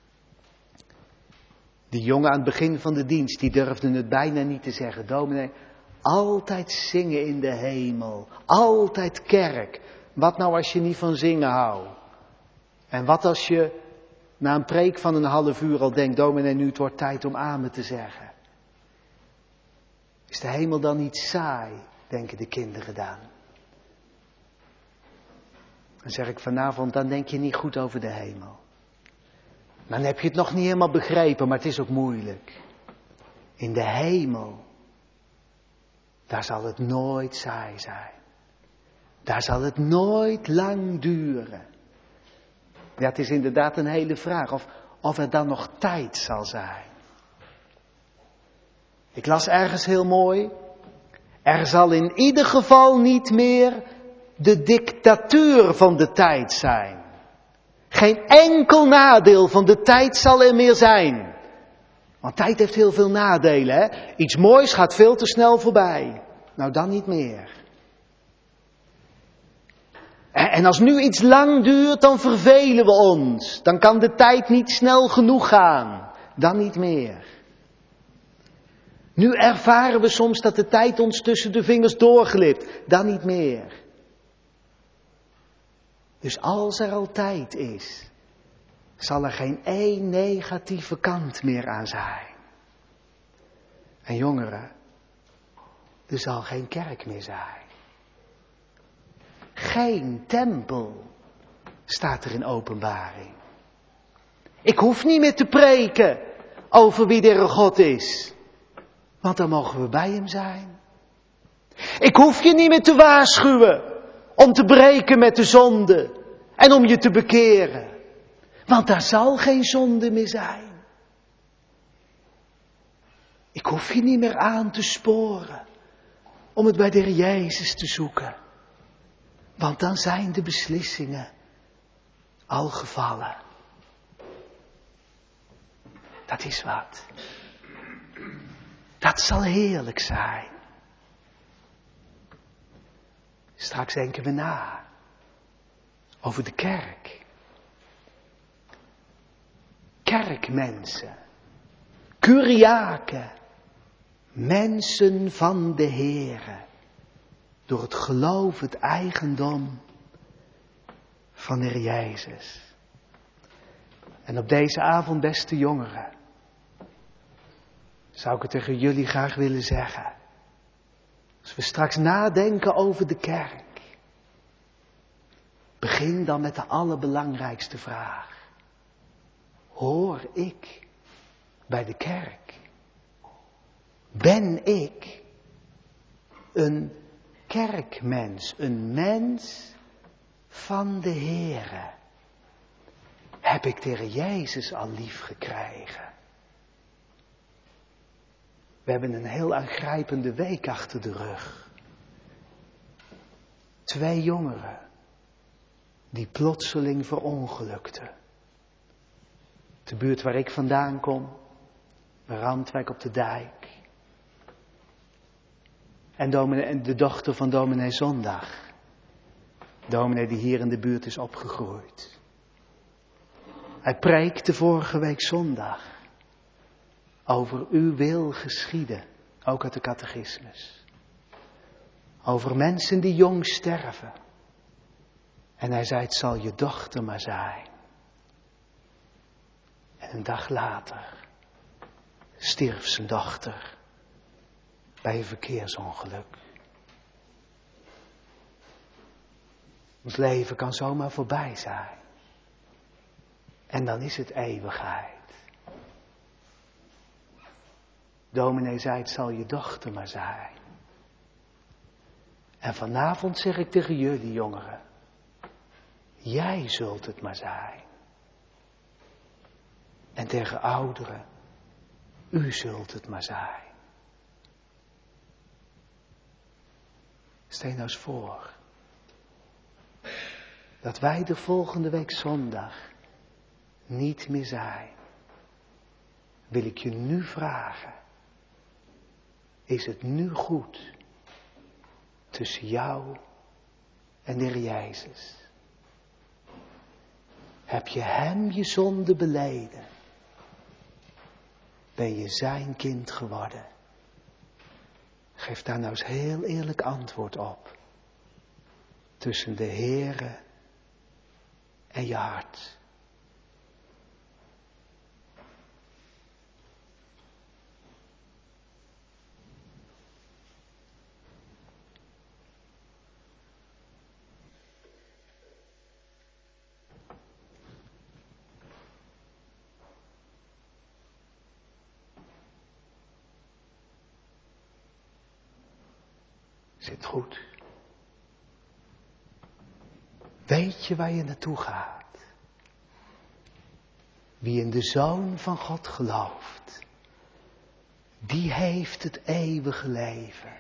Die jongen aan het begin van de dienst, die durfde het bijna niet te zeggen. Dominee, altijd zingen in de hemel. Altijd kerk. Wat nou als je niet van zingen houdt? En wat als je na een preek van een half uur al denkt, dominee, nu het wordt tijd om amen te zeggen. Is de hemel dan niet saai, denken de kinderen dan. Dan zeg ik vanavond, dan denk je niet goed over de hemel. Dan heb je het nog niet helemaal begrepen, maar het is ook moeilijk. In de hemel, daar zal het nooit saai zijn. Daar zal het nooit lang duren. Ja, het is inderdaad een hele vraag of, of er dan nog tijd zal zijn. Ik las ergens heel mooi. Er zal in ieder geval niet meer de dictatuur van de tijd zijn. Geen enkel nadeel van de tijd zal er meer zijn. Want tijd heeft heel veel nadelen, hè. Iets moois gaat veel te snel voorbij. Nou, dan niet meer. En als nu iets lang duurt, dan vervelen we ons. Dan kan de tijd niet snel genoeg gaan. Dan niet meer. Nu ervaren we soms dat de tijd ons tussen de vingers doorglipt. Dan niet meer. Dus als er al tijd is, zal er geen één negatieve kant meer aan zijn. En jongeren, er zal geen kerk meer zijn. Geen tempel, staat er in Openbaring. Ik hoef niet meer te preken over wie de Heere God is. Want dan mogen we bij hem zijn. Ik hoef je niet meer te waarschuwen om te breken met de zonde en om je te bekeren. Want daar zal geen zonde meer zijn. Ik hoef je niet meer aan te sporen om het bij de Heer Jezus te zoeken. Want dan zijn de beslissingen al gevallen. Dat is wat. Dat zal heerlijk zijn. Straks denken we na over de kerk. Kerkmensen, Kyriaken, mensen van de Heere. Door het geloof, het eigendom van de Heer Jezus. En op deze avond, beste jongeren, zou ik het tegen jullie graag willen zeggen. Als we straks nadenken over de kerk, begin dan met de allerbelangrijkste vraag. Hoor ik bij de kerk? Ben ik een kerkmens, een mens van de Heere? Heb ik de Heer Jezus al lief gekregen? We hebben een heel aangrijpende week achter de rug. Twee jongeren die plotseling verongelukten. De buurt waar ik vandaan kom, Randwijk op de dijk. En, dominee, en de dochter van dominee Zondag. Dominee die hier in de buurt is opgegroeid. Hij preekte vorige week zondag over uw wil geschieden, ook uit de catechismus. Over mensen die jong sterven. En hij zei, het zal je dochter maar zijn. En een dag later stierf zijn dochter bij een verkeersongeluk. Ons leven kan zomaar voorbij zijn. En dan is het eeuwigheid. Dominee zei, het zal je dochter maar zijn. En vanavond zeg ik tegen jullie jongeren, jij zult het maar zijn. En tegen ouderen, u zult het maar zijn. Stel je nou eens voor dat wij de volgende week zondag niet meer zijn. Wil ik je nu vragen, is het nu goed tussen jou en de Heer Jezus? Heb je hem je zonde beleden? Ben je zijn kind geworden? Geef daar nou eens heel eerlijk antwoord op. Tussen de Heere en je hart. Zit goed. Weet je waar je naartoe gaat? Wie in de Zoon van God gelooft, die heeft het eeuwige leven.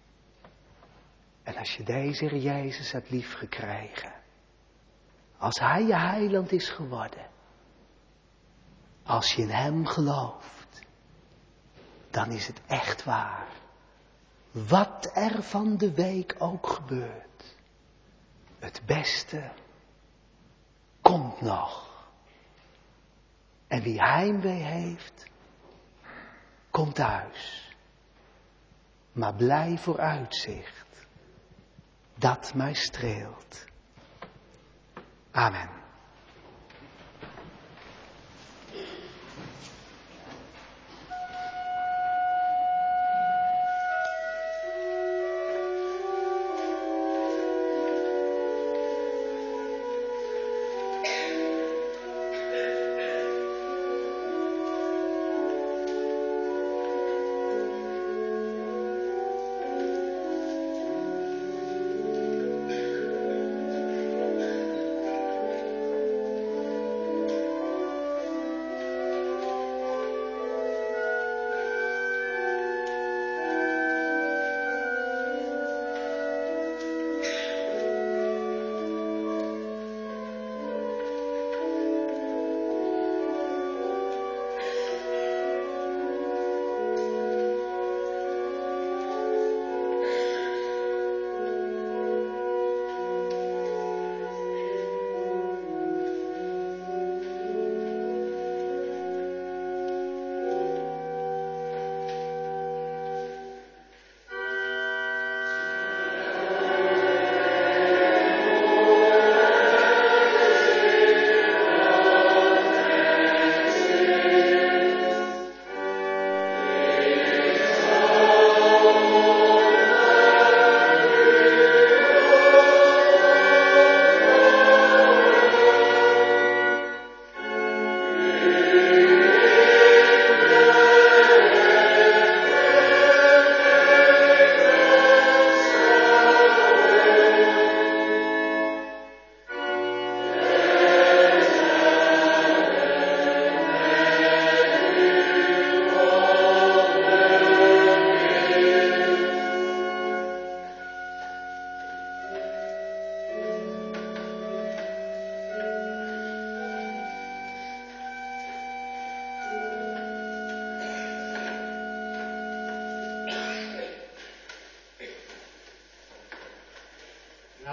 En als je deze Heer Jezus hebt liefgekregen, als Hij je heiland is geworden, als je in Hem gelooft, dan is het echt waar. Wat er van de week ook gebeurt, het beste komt nog. En wie heimwee heeft, komt thuis. Maar blij vooruitzicht, dat mij streelt. Amen.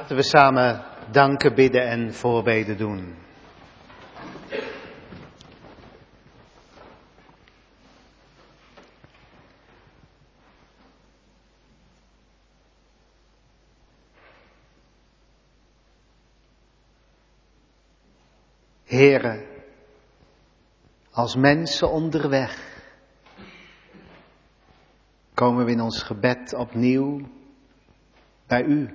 Laten we samen danken, bidden en voorbeden doen. Heere, als mensen onderweg komen we in ons gebed opnieuw bij u.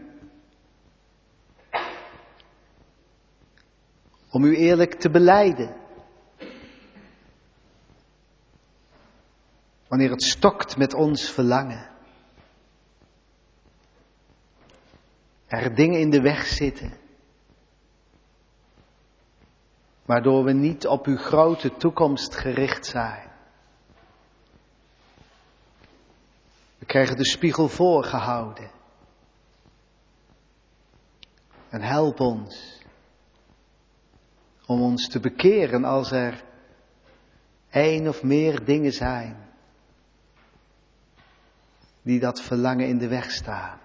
Om u eerlijk te belijden. Wanneer het stokt met ons verlangen. Er dingen in de weg zitten. Waardoor we niet op uw grote toekomst gericht zijn. We krijgen de spiegel voorgehouden. En help ons om ons te bekeren als er één of meer dingen zijn die dat verlangen in de weg staan.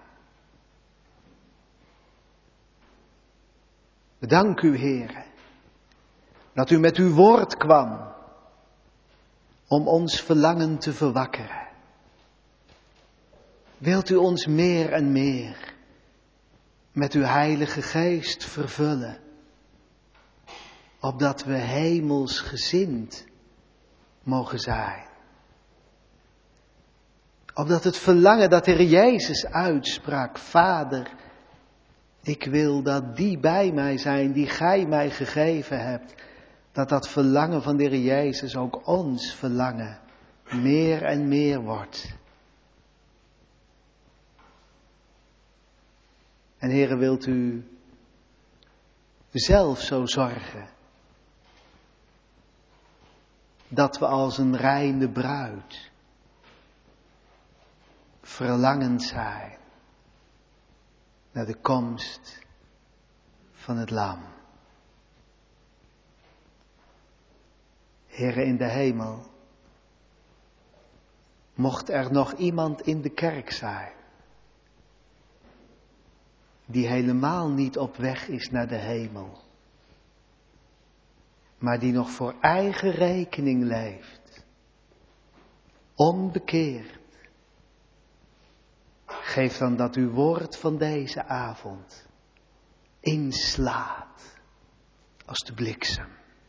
Bedank u, Heere, dat u met uw woord kwam om ons verlangen te verwakkeren. Wilt u ons meer en meer met uw Heilige Geest vervullen, opdat we hemelsgezind mogen zijn. Opdat het verlangen dat de Heer Jezus uitsprak, Vader, ik wil dat die bij mij zijn die gij mij gegeven hebt, dat dat verlangen van de Heer Jezus ook ons verlangen meer en meer wordt. En Heere, wilt u zelf zo zorgen dat we als een reine bruid verlangend zijn naar de komst van het Lam. Heere in de hemel, mocht er nog iemand in de kerk zijn die helemaal niet op weg is naar de hemel, maar die nog voor eigen rekening leeft, onbekeerd, geef dan dat uw woord van deze avond inslaat als de bliksem.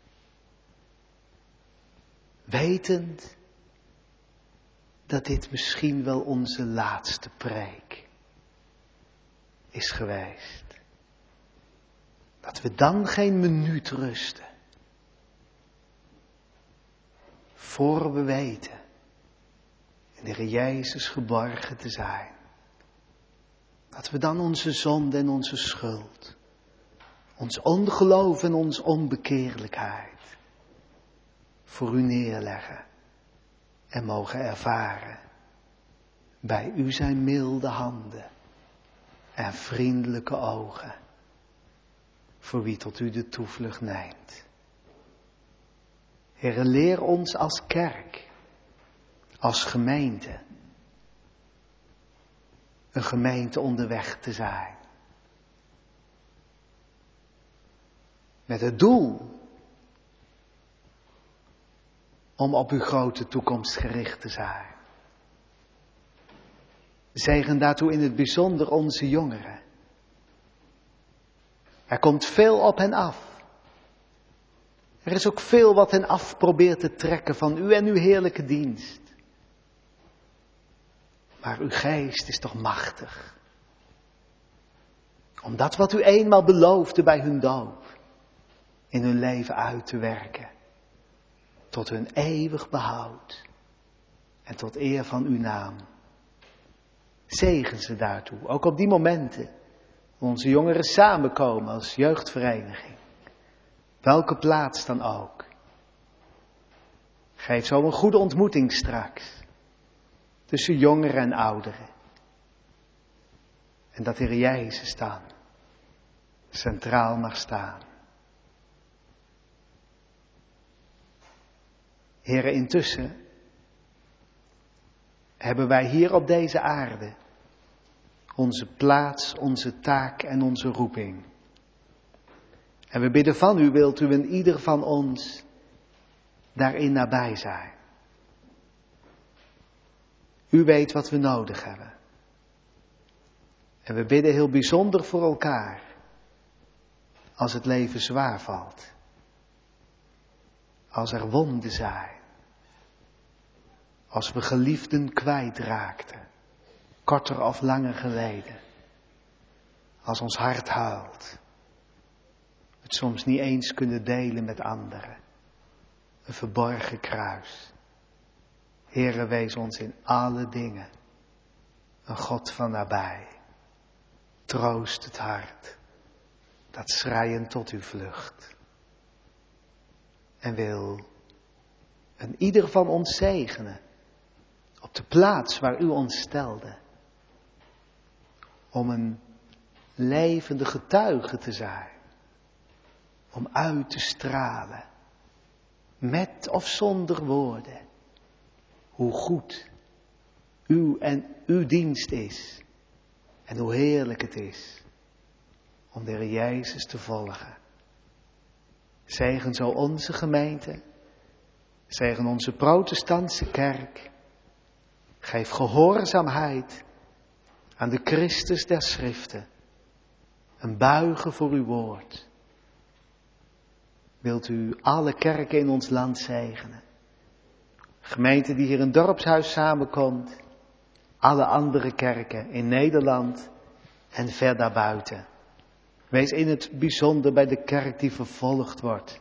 Wetend dat dit misschien wel onze laatste preek is geweest. Dat we dan geen minuut rusten. Voor we weten in de Heer Jezus geborgen te zijn. Dat we dan onze zonde en onze schuld, ons ongeloof en onze onbekeerlijkheid voor u neerleggen en mogen ervaren bij u zijn milde handen en vriendelijke ogen voor wie tot u de toevlucht neemt. Heere, leer ons als kerk, als gemeente, een gemeente onderweg te zijn. Met het doel om op uw grote toekomst gericht te zijn. Zegen daartoe in het bijzonder onze jongeren. Er komt veel op hen af. Er is ook veel wat hen af probeert te trekken van u en uw heerlijke dienst. Maar uw geest is toch machtig. Om dat wat u eenmaal beloofde bij hun doop in hun leven uit te werken. Tot hun eeuwig behoud. En tot eer van uw naam. Zegen ze daartoe. Ook op die momenten. Waar onze jongeren samenkomen als jeugdvereniging. Welke plaats dan ook. Geef zo een goede ontmoeting straks. Tussen jongeren en ouderen. En dat de Heer Jezus dan centraal mag staan. Heere, intussen hebben wij hier op deze aarde onze plaats, onze taak en onze roeping. En we bidden van u, wilt u in ieder van ons daarin nabij zijn. U weet wat we nodig hebben. En we bidden heel bijzonder voor elkaar, als het leven zwaar valt. Als er wonden zijn. Als we geliefden kwijtraakten, korter of langer geleden. Als ons hart huilt. Het soms niet eens kunnen delen met anderen. Een verborgen kruis. Heere, wees ons in alle dingen een God van nabij. Troost het hart, dat schreiend tot u vlucht. En wil een ieder van ons zegenen, op de plaats waar u ons stelde. Om een levende getuige te zijn. Om uit te stralen, met of zonder woorden, hoe goed uw en uw dienst is. En hoe heerlijk het is om de Heer Jezus te volgen. Zegen zo onze gemeente, zegen onze protestantse kerk. Geef gehoorzaamheid aan de Christus der Schriften. Een buigen voor uw woord. Wilt u alle kerken in ons land zegenen. Gemeente die hier in dorpshuis samenkomt. Alle andere kerken in Nederland en ver daarbuiten. Wees in het bijzonder bij de kerk die vervolgd wordt.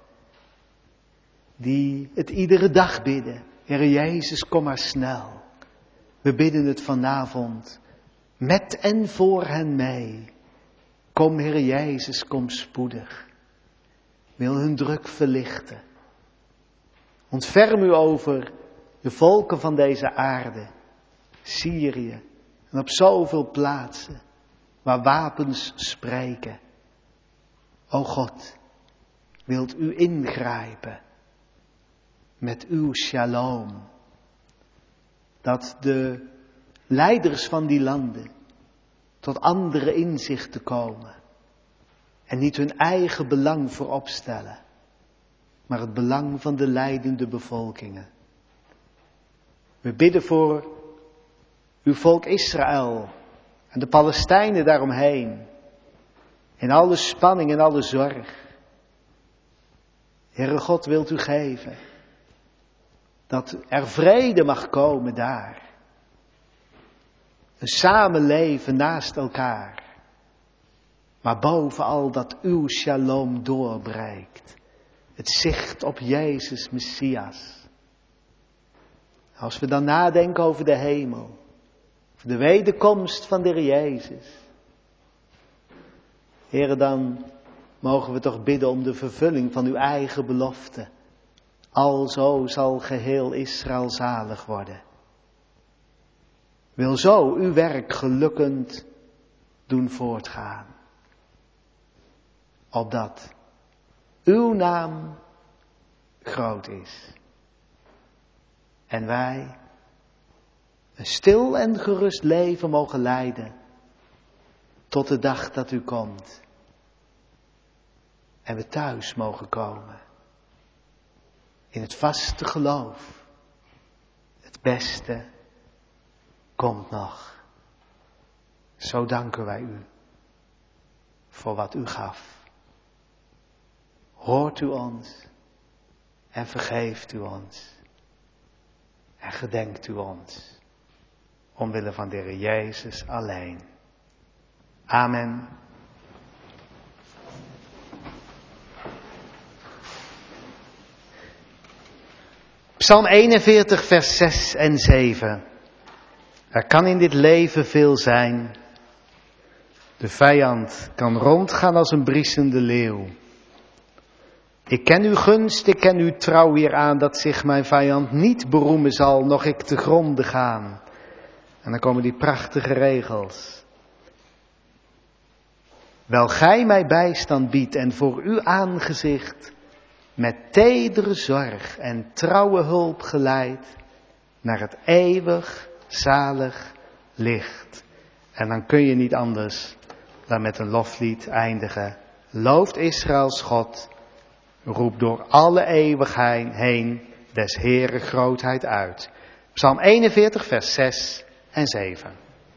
Die het iedere dag bidden. Heer Jezus, kom maar snel. We bidden het vanavond met en voor hen mee. Kom Heer Jezus, kom spoedig. Wil hun druk verlichten. Ontferm u over de volken van deze aarde. Syrië en op zoveel plaatsen waar wapens spreken. O God, wilt u ingrijpen met uw shalom. Dat de leiders van die landen tot andere inzichten komen. En niet hun eigen belang voorop stellen, maar het belang van de lijdende bevolkingen. We bidden voor uw volk Israël en de Palestijnen daaromheen. In alle spanning en alle zorg. Heere God, wilt u geven dat er vrede mag komen daar. Een samenleven naast elkaar. Maar bovenal dat uw shalom doorbreekt. Het zicht op Jezus Messias. Als we dan nadenken over de hemel. Over de wederkomst van de Heer Jezus. Heere, dan mogen we toch bidden om de vervulling van uw eigen belofte. Alzo zal geheel Israël zalig worden. Wil zo uw werk gelukkend doen voortgaan. Opdat uw naam groot is. En wij een stil en gerust leven mogen leiden. Tot de dag dat u komt. En we thuis mogen komen. In het vaste geloof. Het beste komt nog. Zo danken wij u. Voor wat u gaf. Hoort u ons. En vergeeft u ons. En gedenkt u ons. Omwille van de Heer Jezus alleen. Amen. Psalm eenenveertig, vers zes en zeven. Er kan in dit leven veel zijn. De vijand kan rondgaan als een briesende leeuw. Ik ken uw gunst, ik ken uw trouw hieraan, dat zich mijn vijand niet beroemen zal, noch ik te gronde gaan. En dan komen die prachtige regels. Wel gij mij bijstand biedt en voor uw aangezicht met tedere zorg en trouwe hulp geleid naar het eeuwig zalig licht. En dan kun je niet anders dan met een loflied eindigen. Looft Israëls God, roep door alle eeuwigheid heen des Heeren grootheid uit. Psalm eenenveertig, vers zes en zeven.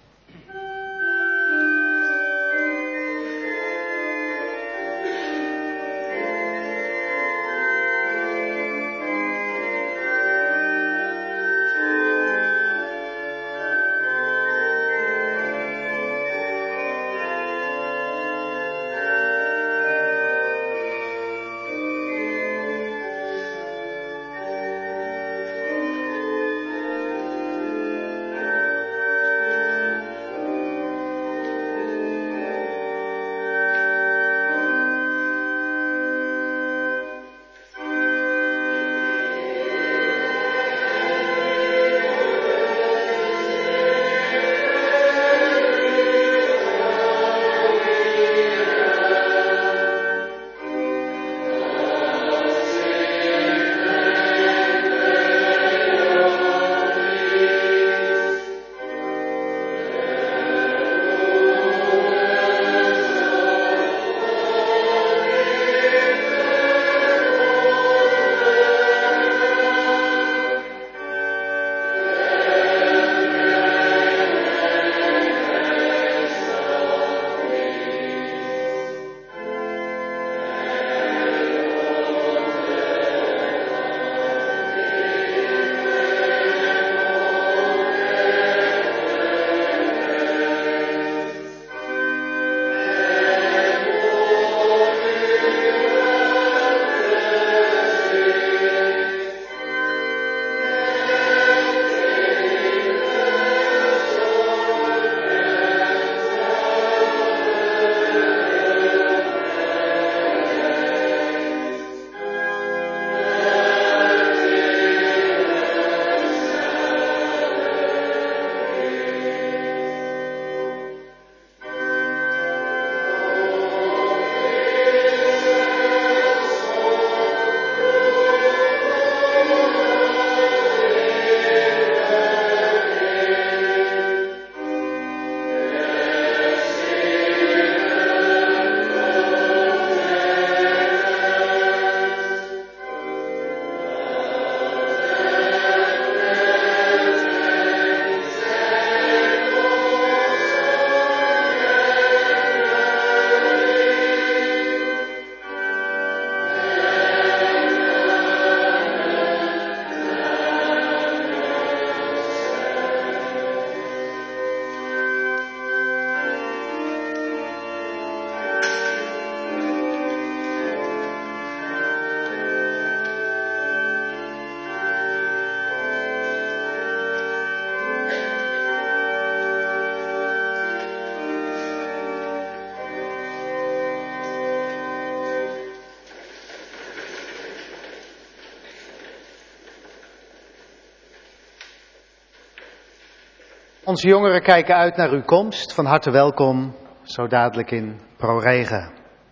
Onze jongeren kijken uit naar uw komst. Van harte welkom, zo dadelijk in ProRegen.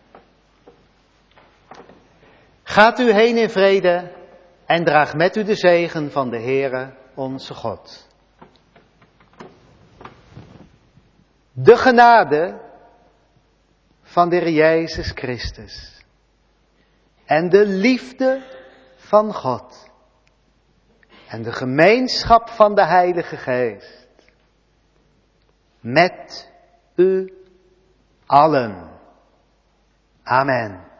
Gaat u heen in vrede en draag met u de zegen van de Heere, onze God. De genade van de Heer Jezus Christus en de liefde van God en de gemeenschap van de Heilige Geest met u allen. Amen.